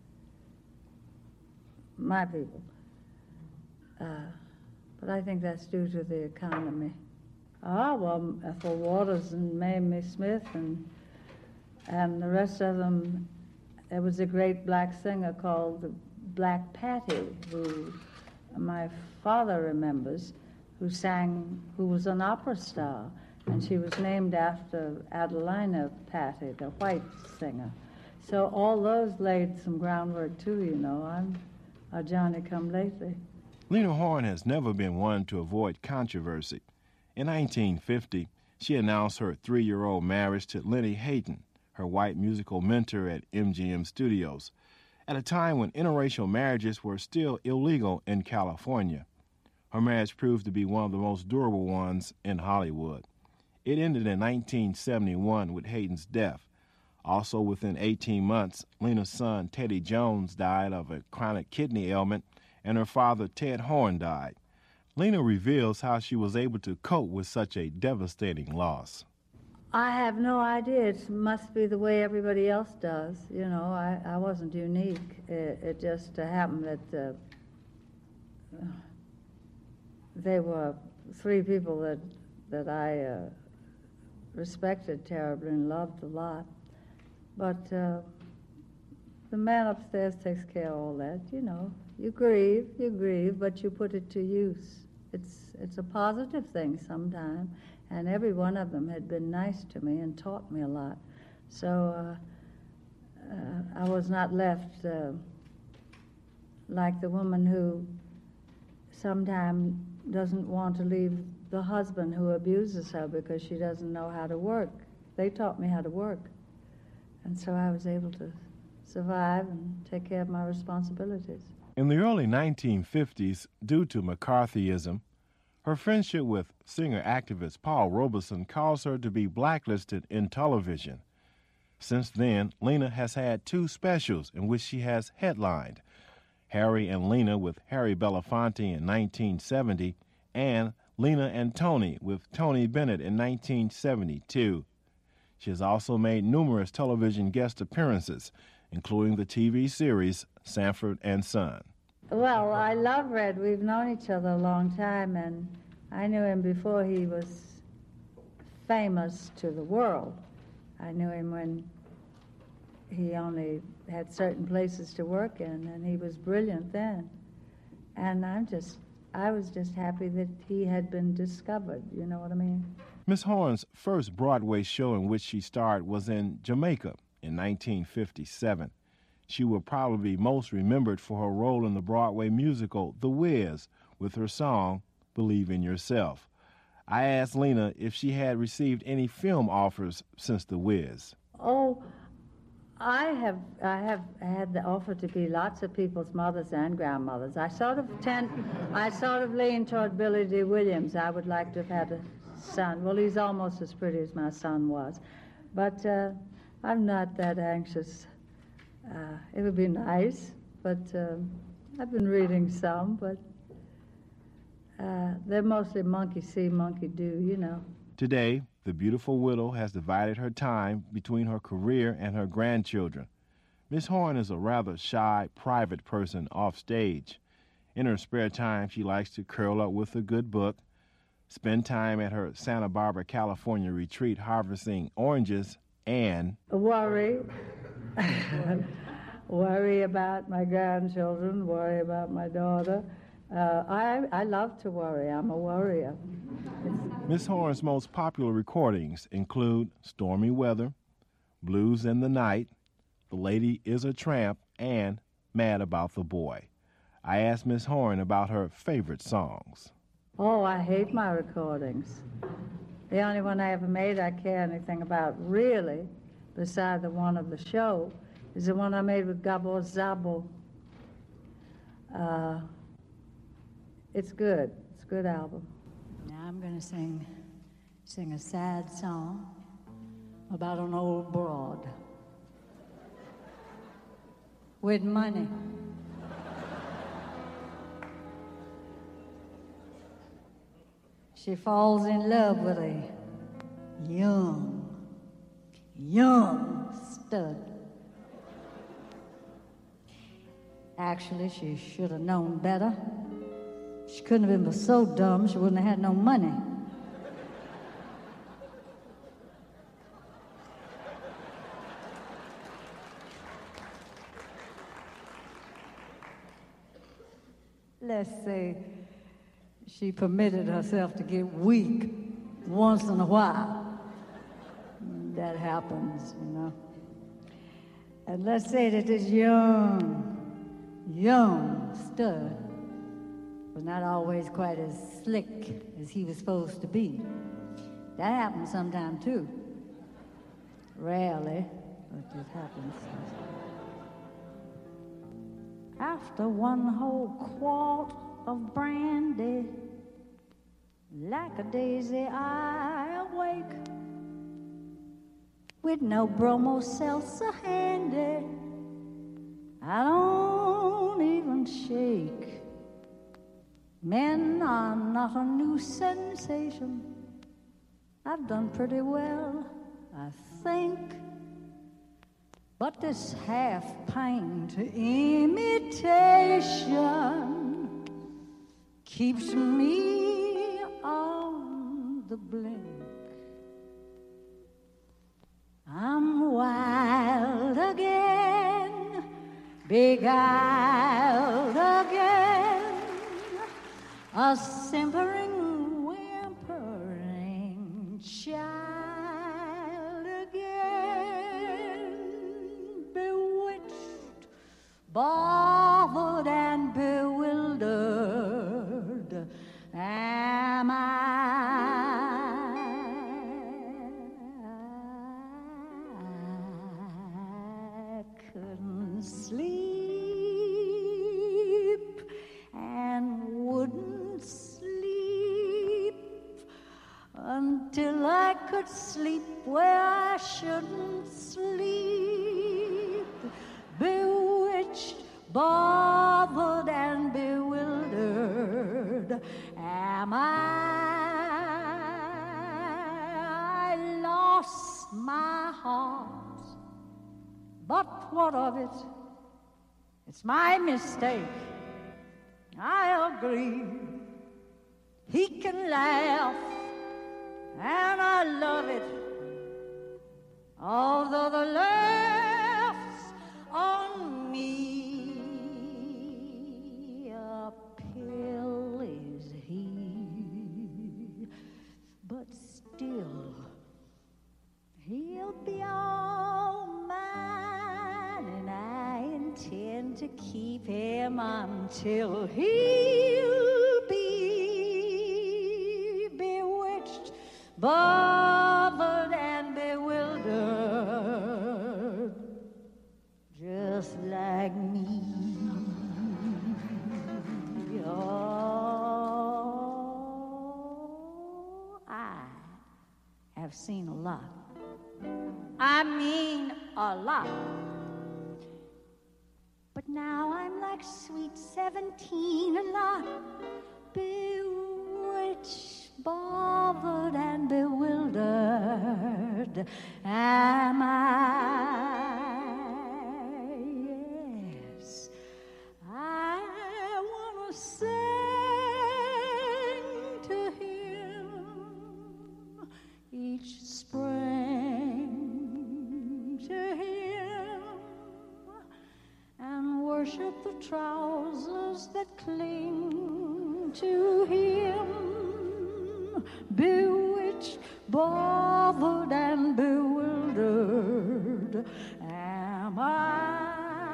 My people. Uh, but I think that's due to the economy. Ah, well, Ethel Waters and Mamie Smith and and the rest of them. There was a great black singer called Black Patty, who my father remembers, who sang, who was an opera star, and she was named after Adelina Patty, the white singer. So all those laid some groundwork too, you know. I'm a Johnny-come-lately.
Lena Horne has never been one to avoid controversy. In nineteen fifty, she announced her three-year-old marriage to Lenny Hayden, her white musical mentor at M G M Studios, at a time when interracial marriages were still illegal in California. Her marriage proved to be one of the most durable ones in Hollywood. It ended in nineteen seventy-one with Hayden's death. Also within eighteen months, Lena's son Teddy Jones died of a chronic kidney ailment, and her father Ted Horne died. Lena reveals how she was able to cope with such a devastating loss.
I have no idea. It must be the way everybody else does. You know, I, I wasn't unique. It, it just uh, happened that uh, they were three people that, that I uh, respected terribly and loved a lot. But uh, the man upstairs takes care of all that, you know. You grieve, you grieve, but you put it to use. It's, it's a positive thing sometimes, and every one of them had been nice to me and taught me a lot. So uh, uh, I was not left uh, like the woman who sometimes doesn't want to leave the husband who abuses her because she doesn't know how to work. They taught me how to work. And so I was able to survive and take care of my responsibilities.
In the early nineteen fifties, due to McCarthyism, her friendship with singer-activist Paul Robeson caused her to be blacklisted in television. Since then, Lena has had two specials in which she has headlined, Harry and Lena with Harry Belafonte in nineteen seventy and Lena and Tony with Tony Bennett in nineteen seventy-two. She has also made numerous television guest appearances, including the T V series Sanford and Son.
Well, I love Red. We've known each other a long time, and I knew him before he was famous to the world. I knew him when he only had certain places to work in, and he was brilliant then. And I'm just, I was just happy that he had been discovered, you know what I mean?
Miss Horne's first Broadway show in which she starred was in Jamaica in nineteen fifty-seven. She will probably be most remembered for her role in the Broadway musical The Wiz with her song Believe in Yourself. I asked Lena if she had received any film offers since The Wiz.
Oh, I have I have had the offer to be lots of people's mothers and grandmothers. I sort of tend, I sort of lean toward Billy Dee Williams. I would like to have had a son. Well, he's almost as pretty as my son was. But uh, I'm not that anxious. Uh, it would be nice, but um, I've been reading some, but uh, they're mostly monkey see, monkey do, you know.
Today, the beautiful widow has divided her time between her career and her grandchildren. Miss Horne is a rather shy, private person off stage. In her spare time, she likes to curl up with a good book, spend time at her Santa Barbara, California retreat harvesting oranges, and
worry. Worry about my grandchildren, worry about my daughter. Uh, I, I love to worry. I'm a worrier.
Miss Horne's most popular recordings include Stormy Weather, Blues in the Night, The Lady is a Tramp, and Mad About the Boy. I asked Miss Horne about her favorite songs.
Oh, I hate my recordings. The only one I ever made I care anything about, really, beside the one of the show, is the one I made with Gabor Szabo. Uh, it's good. It's a good album.
Now I'm going to sing, sing a sad song about an old broad with money. She falls in love with a young, young stud. Actually, she should have known better. She couldn't have been so dumb she wouldn't have had no money. Let's say she permitted herself to get weak once in a while. That happens, you know. And let's say that this young, young stud was not always quite as slick as he was supposed to be. That happens sometime too. Rarely, but it happens. After one whole quart of brandy, like a daisy I awake, with no bromo seltzer handy, I don't even shake. Men are not a new sensation. I've done pretty well, I think. But this half-pained imitation keeps me on the blink. I'm wild again, beguiled again, a simpering, whimpering child again, bewitched, bothered, and bewildered am I. Sleep and wouldn't sleep until I could sleep where I shouldn't sleep. Bewitched, bothered, and bewildered am I. I lost my heart. But what of it? It's my mistake. I agree. He can laugh, and I love it. Although the laughs on me, a pill is he. But still, he'll be all mine, and I intend to keep him until he'll be bewitched, bothered, and bewildered, just like me. Oh, I have seen a lot. I mean a lot. But now I'm like sweet seventeen, a lot bewitched, bothered, and bewildered am I. Yes, I want to sing to him each spring, to him, and worship the trousers that cling to him. Bewitched, bothered, and bewildered am I.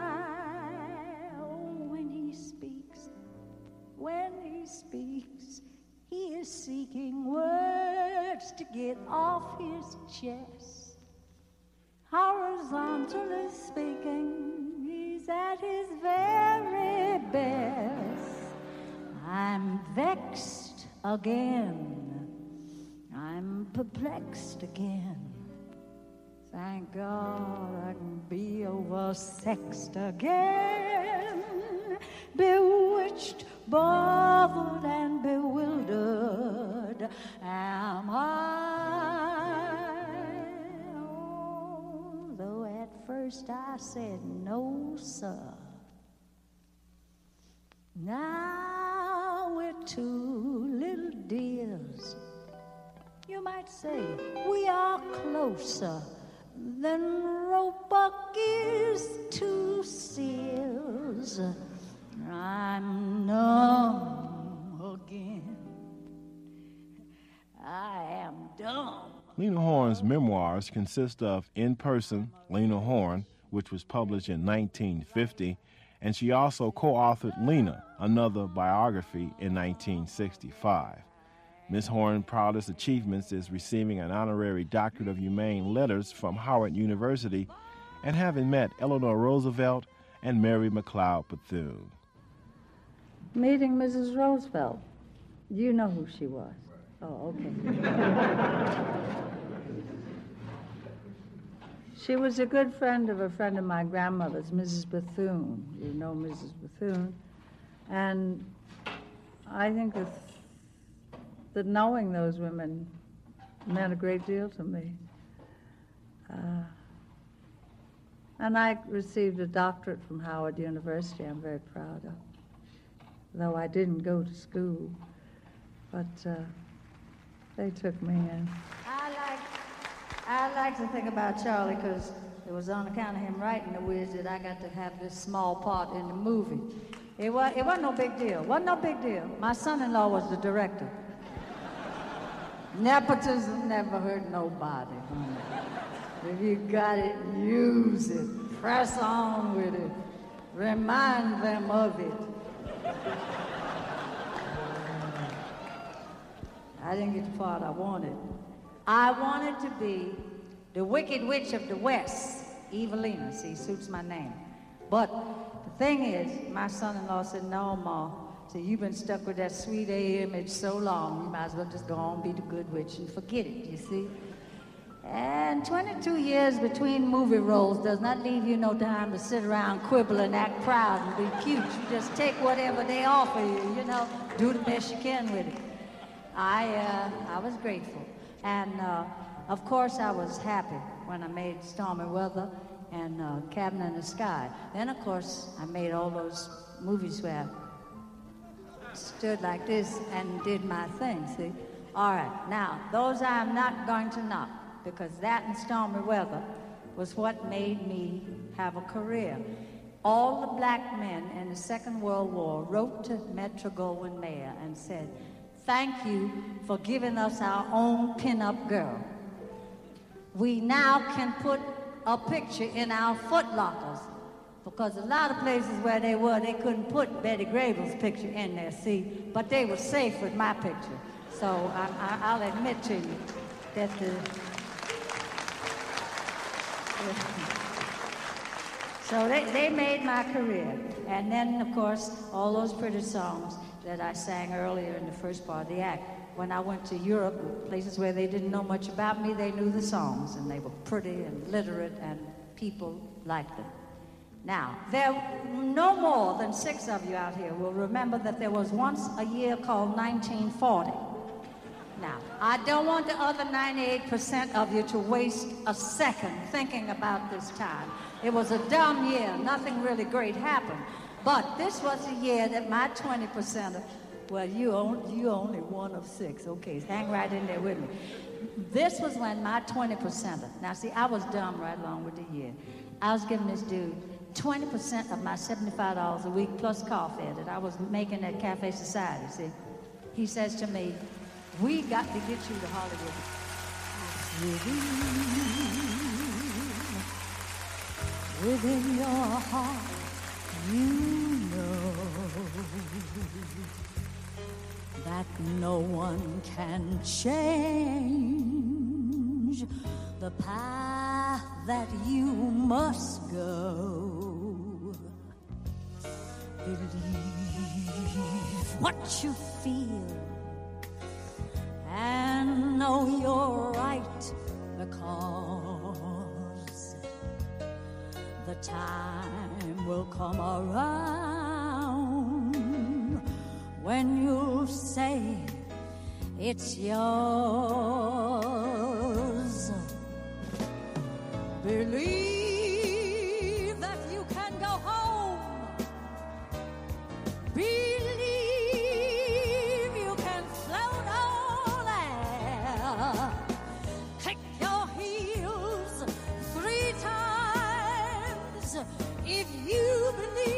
Oh, when he speaks, when he speaks, he is seeking words to get off his chest. Horizontally speaking, he's at his very best. I'm vexed again. I'm perplexed again. Thank God I can be oversexed again. Bewitched, bothered, and bewildered am I. Although at first I said no, sir. Now we're two little dears. You might say we are closer than Roebuck is to Sears. I'm numb again. I am dumb.
Lena Horne's memoirs consist of In Person, Lena Horne, which was published in nineteen fifty, and she also co-authored Lena, another biography, in nineteen sixty-five. Miss Horne's proudest achievements is receiving an honorary Doctorate of Humane Letters from Howard University and having met Eleanor Roosevelt and Mary McLeod Bethune.
Meeting Missus Roosevelt. You know who she was. Oh, okay. She was a good friend of a friend of my grandmother's, Missus Bethune. You know Missus Bethune. And
I think that, that knowing those women meant a great deal to me. Uh, and I received a doctorate from Howard University I'm very proud of, though I didn't go to school, but uh, they took me in.
I like, I like to think about Charlie because it was on account of him writing The Wiz that I got to have this small part in the movie. It, was, it wasn't no big deal. Wasn't no big deal. My son-in-law was the director. Nepotism never hurt nobody. If you got it, use it. Press on with it. Remind them of it. I didn't get the part I wanted. I wanted to be the Wicked Witch of the West, Evelina. See, suits my name. But the thing is, my son-in-law said, no, Ma. So you've been stuck with that sweet A image so long, you might as well just go on and be the good witch and forget it, you see? And twenty-two years between movie roles does not leave you no time to sit around, quibble, and act proud and be cute. You just take whatever they offer you, you know, do the best you can with it. I, uh, I was grateful. And, uh, of course, I was happy when I made Stormy Weather and uh, Cabin in the Sky. Then, of course, I made all those movies where I stood like this and did my thing, see? All right, now, those I'm not going to knock, because that and Stormy Weather was what made me have a career. All the black men in the Second World War wrote to Metro-Goldwyn-Mayer and said, thank you for giving us our own pin-up girl. We now can put a picture in our footlockers, because a lot of places where they were, they couldn't put Betty Grable's picture in there, see, but they were safe with my picture. So I, I, I'll admit to you that the... So they, they made my career. And then, of course, all those pretty songs that I sang earlier in the first part of the act. When I went to Europe, places where they didn't know much about me, they knew the songs, and they were pretty and literate, and people liked them. Now, there no more than six of you out here will remember that there was once a year called nineteen forty. Now, I don't want the other ninety-eight percent of you to waste a second thinking about this time. It was a dumb year. Nothing really great happened. But this was the year that my twenty percenter, well, you only, you only one of six. Okay, hang right in there with me. This was when my twenty percenter, now see, I was dumb right along with the year. I was giving this dude twenty percent of my seventy-five dollars a week plus car fare that I was making at Cafe Society, see. He says to me, we got to get you to Hollywood. Within, within your heart, you know that no one can change the path that you must go. Believe what you feel and know you're right, because the time will come around when you say it's yours. Believe that you can go home. Believe you can float on air. Click your heels three times if you believe.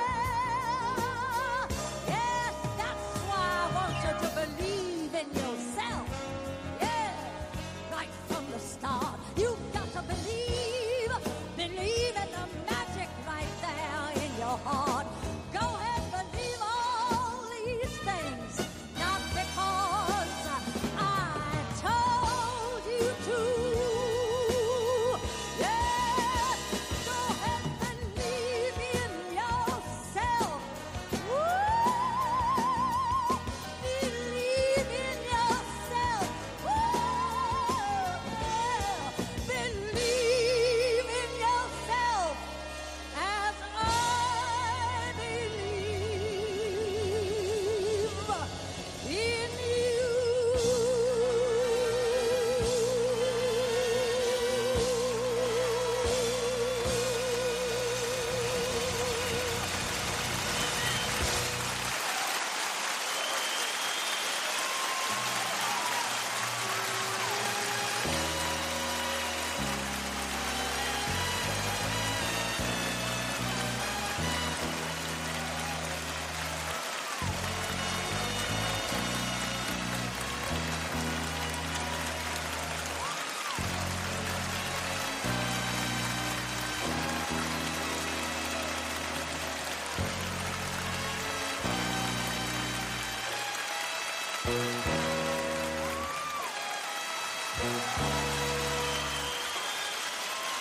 Believe in yourself.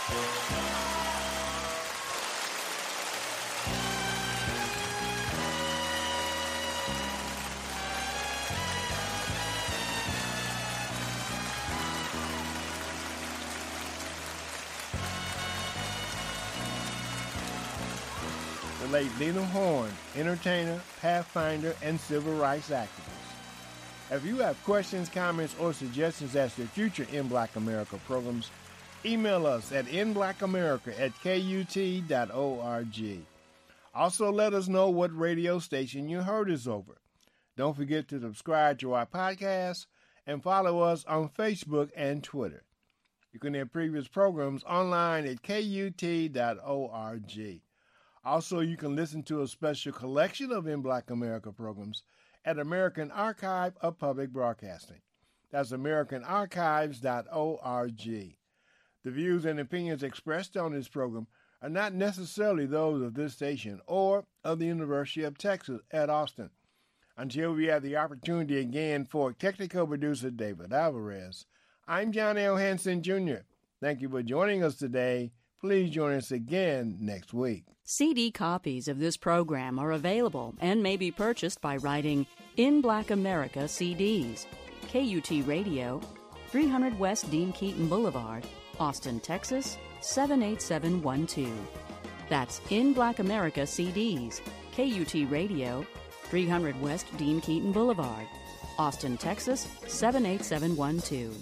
The late Lena Horne, entertainer, pathfinder, and civil rights activist. If you have questions, comments, or suggestions as to future In Black America programs, email us at in black america at k u t dot org. Also, let us know what radio station you heard us over. Don't forget to subscribe to our podcast and follow us on Facebook and Twitter. You can hear previous programs online at k u t dot org. Also, you can listen to a special collection of In Black America programs at American Archive of Public Broadcasting. That's american archives dot org. The views and opinions expressed on this program are not necessarily those of this station or of the University of Texas at Austin. Until we have the opportunity again, for technical producer David Alvarez, I'm John L. Hanson, Junior Thank you for joining us today. Please join us again next week.
C D copies of this program are available and may be purchased by writing In Black America C Ds, K U T Radio, three hundred West Dean Keaton Boulevard, Austin, Texas, seven eight seven one two. That's In Black America C Ds, K U T Radio, three hundred West Dean Keaton Boulevard, Austin, Texas, seven eight seven one two.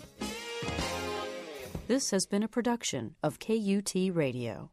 This has been a production of K U T Radio.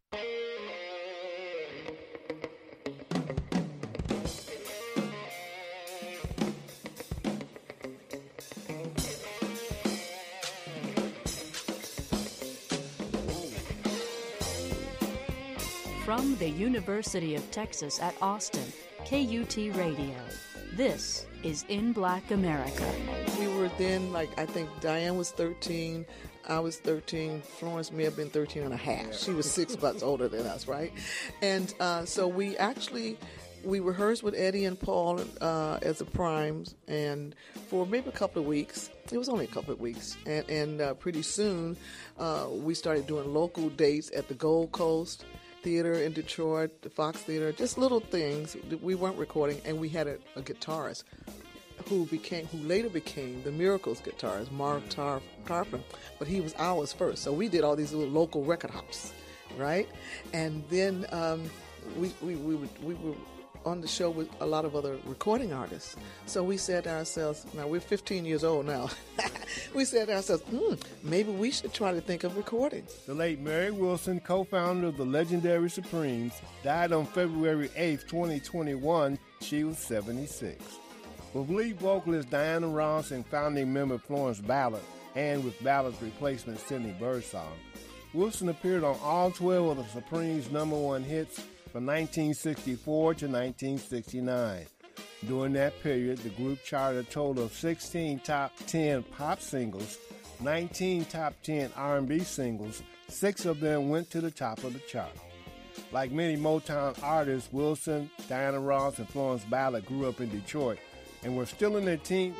From the University of Texas at Austin, K U T Radio. This is In Black America.
We were then, like, I think Diane was thirteen, I was thirteen, Florence may have been thirteen and a half. She was six months older than us, right? And uh, so we actually, we rehearsed with Eddie and Paul uh, as the primes, and for maybe a couple of weeks. It was only a couple of weeks. And, and uh, pretty soon, uh, we started doing local dates at the Gold Coast Theater in Detroit, the Fox Theater, just little things that we weren't recording. And we had a, a guitarist who became, who later became the Miracles guitarist, Mark Tar- Tarpon, but he was ours first. So we did all these little local record hops, right? And then um, we we we were, we were on the show with a lot of other recording artists. So we said to ourselves, now we're fifteen years old now. We said to ourselves, hmm, maybe we should try to think of recording.
The late Mary Wilson, co-founder of the legendary Supremes, died on February eighth, twenty twenty-one. She was seventy-six. With lead vocalist Diana Ross and founding member Florence Ballard, and with Ballard's replacement Sidney Birdsong, Wilson appeared on all twelve of the Supremes' number one hits from nineteen sixty-four to nineteen sixty-nine. During that period, the group charted a total of sixteen top ten pop singles, nineteen top ten R and B singles. Six of them went to the top of the chart. Like many Motown artists, Wilson, Diana Ross, and Florence Ballard grew up in Detroit and were still in their teens.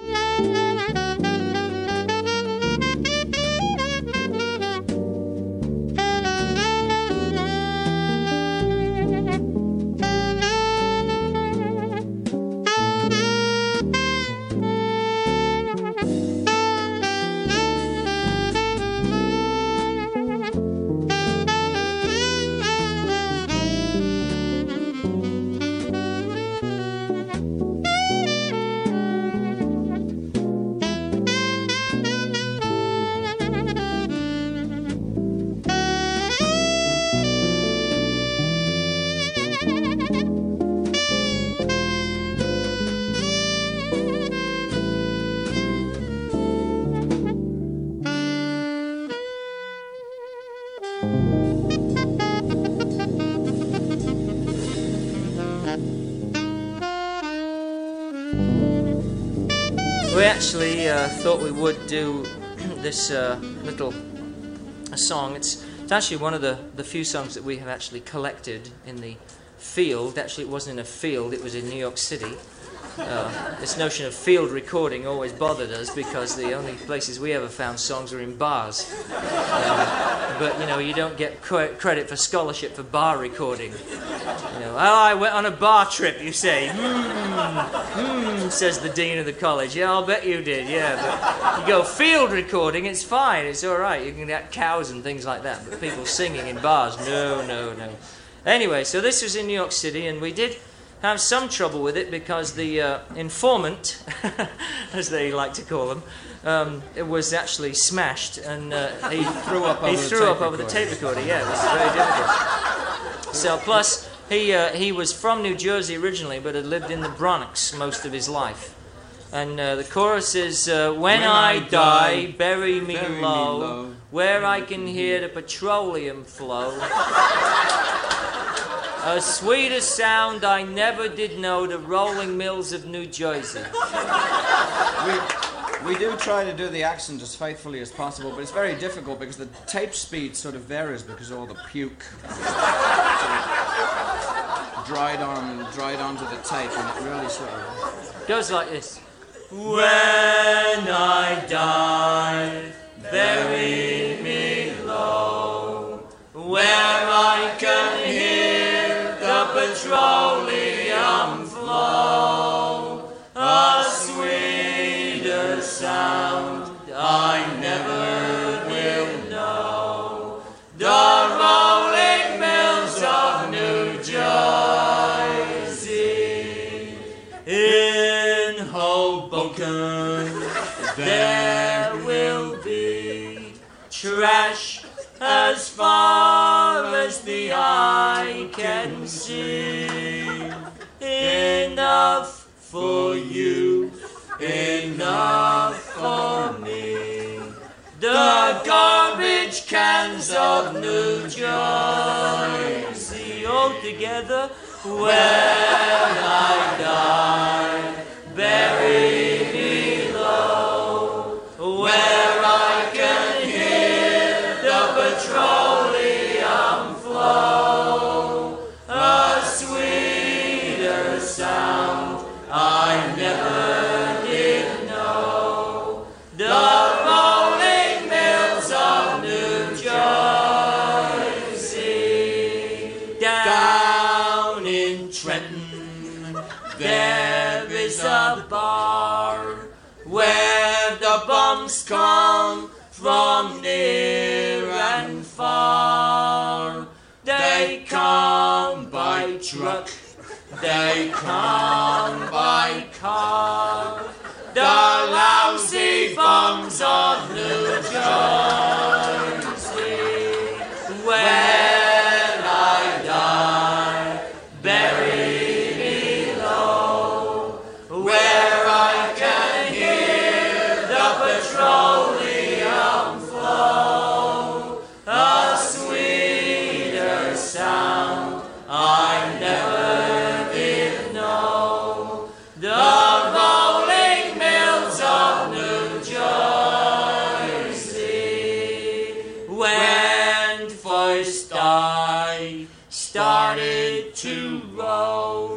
We actually uh, thought we would do this uh, little a song. It's, it's actually one of the, the few songs that we have actually collected in the field. Actually, it wasn't in a field, it was in New York City. Uh, this notion of field recording always bothered us because the only places we ever found songs were in bars. Uh, but, you know, you don't get cre- credit for scholarship for bar recording. You know, oh, I went on a bar trip, you say. Hmm, hmm, says the dean of the college. Yeah, I'll bet you did, yeah. But you go field recording, it's fine, it's all right. You can get cows and things like that. But people singing in bars, no, no, no. Anyway, so this was in New York City, and we did have some trouble with it because the uh, informant, as they like to call them, um, it was actually smashed, and uh, he
threw up
he
over,
threw
the,
up
tape
over the tape recorder. Yeah, it was very difficult. So plus he uh, he was from New Jersey originally, but had lived in the Bronx most of his life. And uh, the chorus is, uh, when, when I, I die, die, bury me
bury
low,
me low,
where I can hear the petroleum flow. A sweeter sound I never did know, the rolling mills of New Jersey.
We, we do try to do the accent as faithfully as possible, but it's very difficult because the tape speed sort of varies because all the puke dried on, dried onto the tape, and it really sort of
goes like this. When I die, bury me low, where I can hear the petroleum flow, a sweeter sound I never will know, the rolling mills of New Jersey. In Hoboken there will be trash as far as the eye can see. Enough for you, enough for me. The garbage cans of New Jersey, all together. When I die, bury me low, where I can hear the petroleum flow, a sweeter sound I never did know, the rolling mills of New Jersey. Down in Trenton there is a bar where the bums come from near and far. They come by truck, they come by car, the lousy bums of New Jersey. When I die, bury me low, where I can hear the petroleum flow, a sweeter sound I never did know, the rolling mills of New Jersey. When first I started to roll,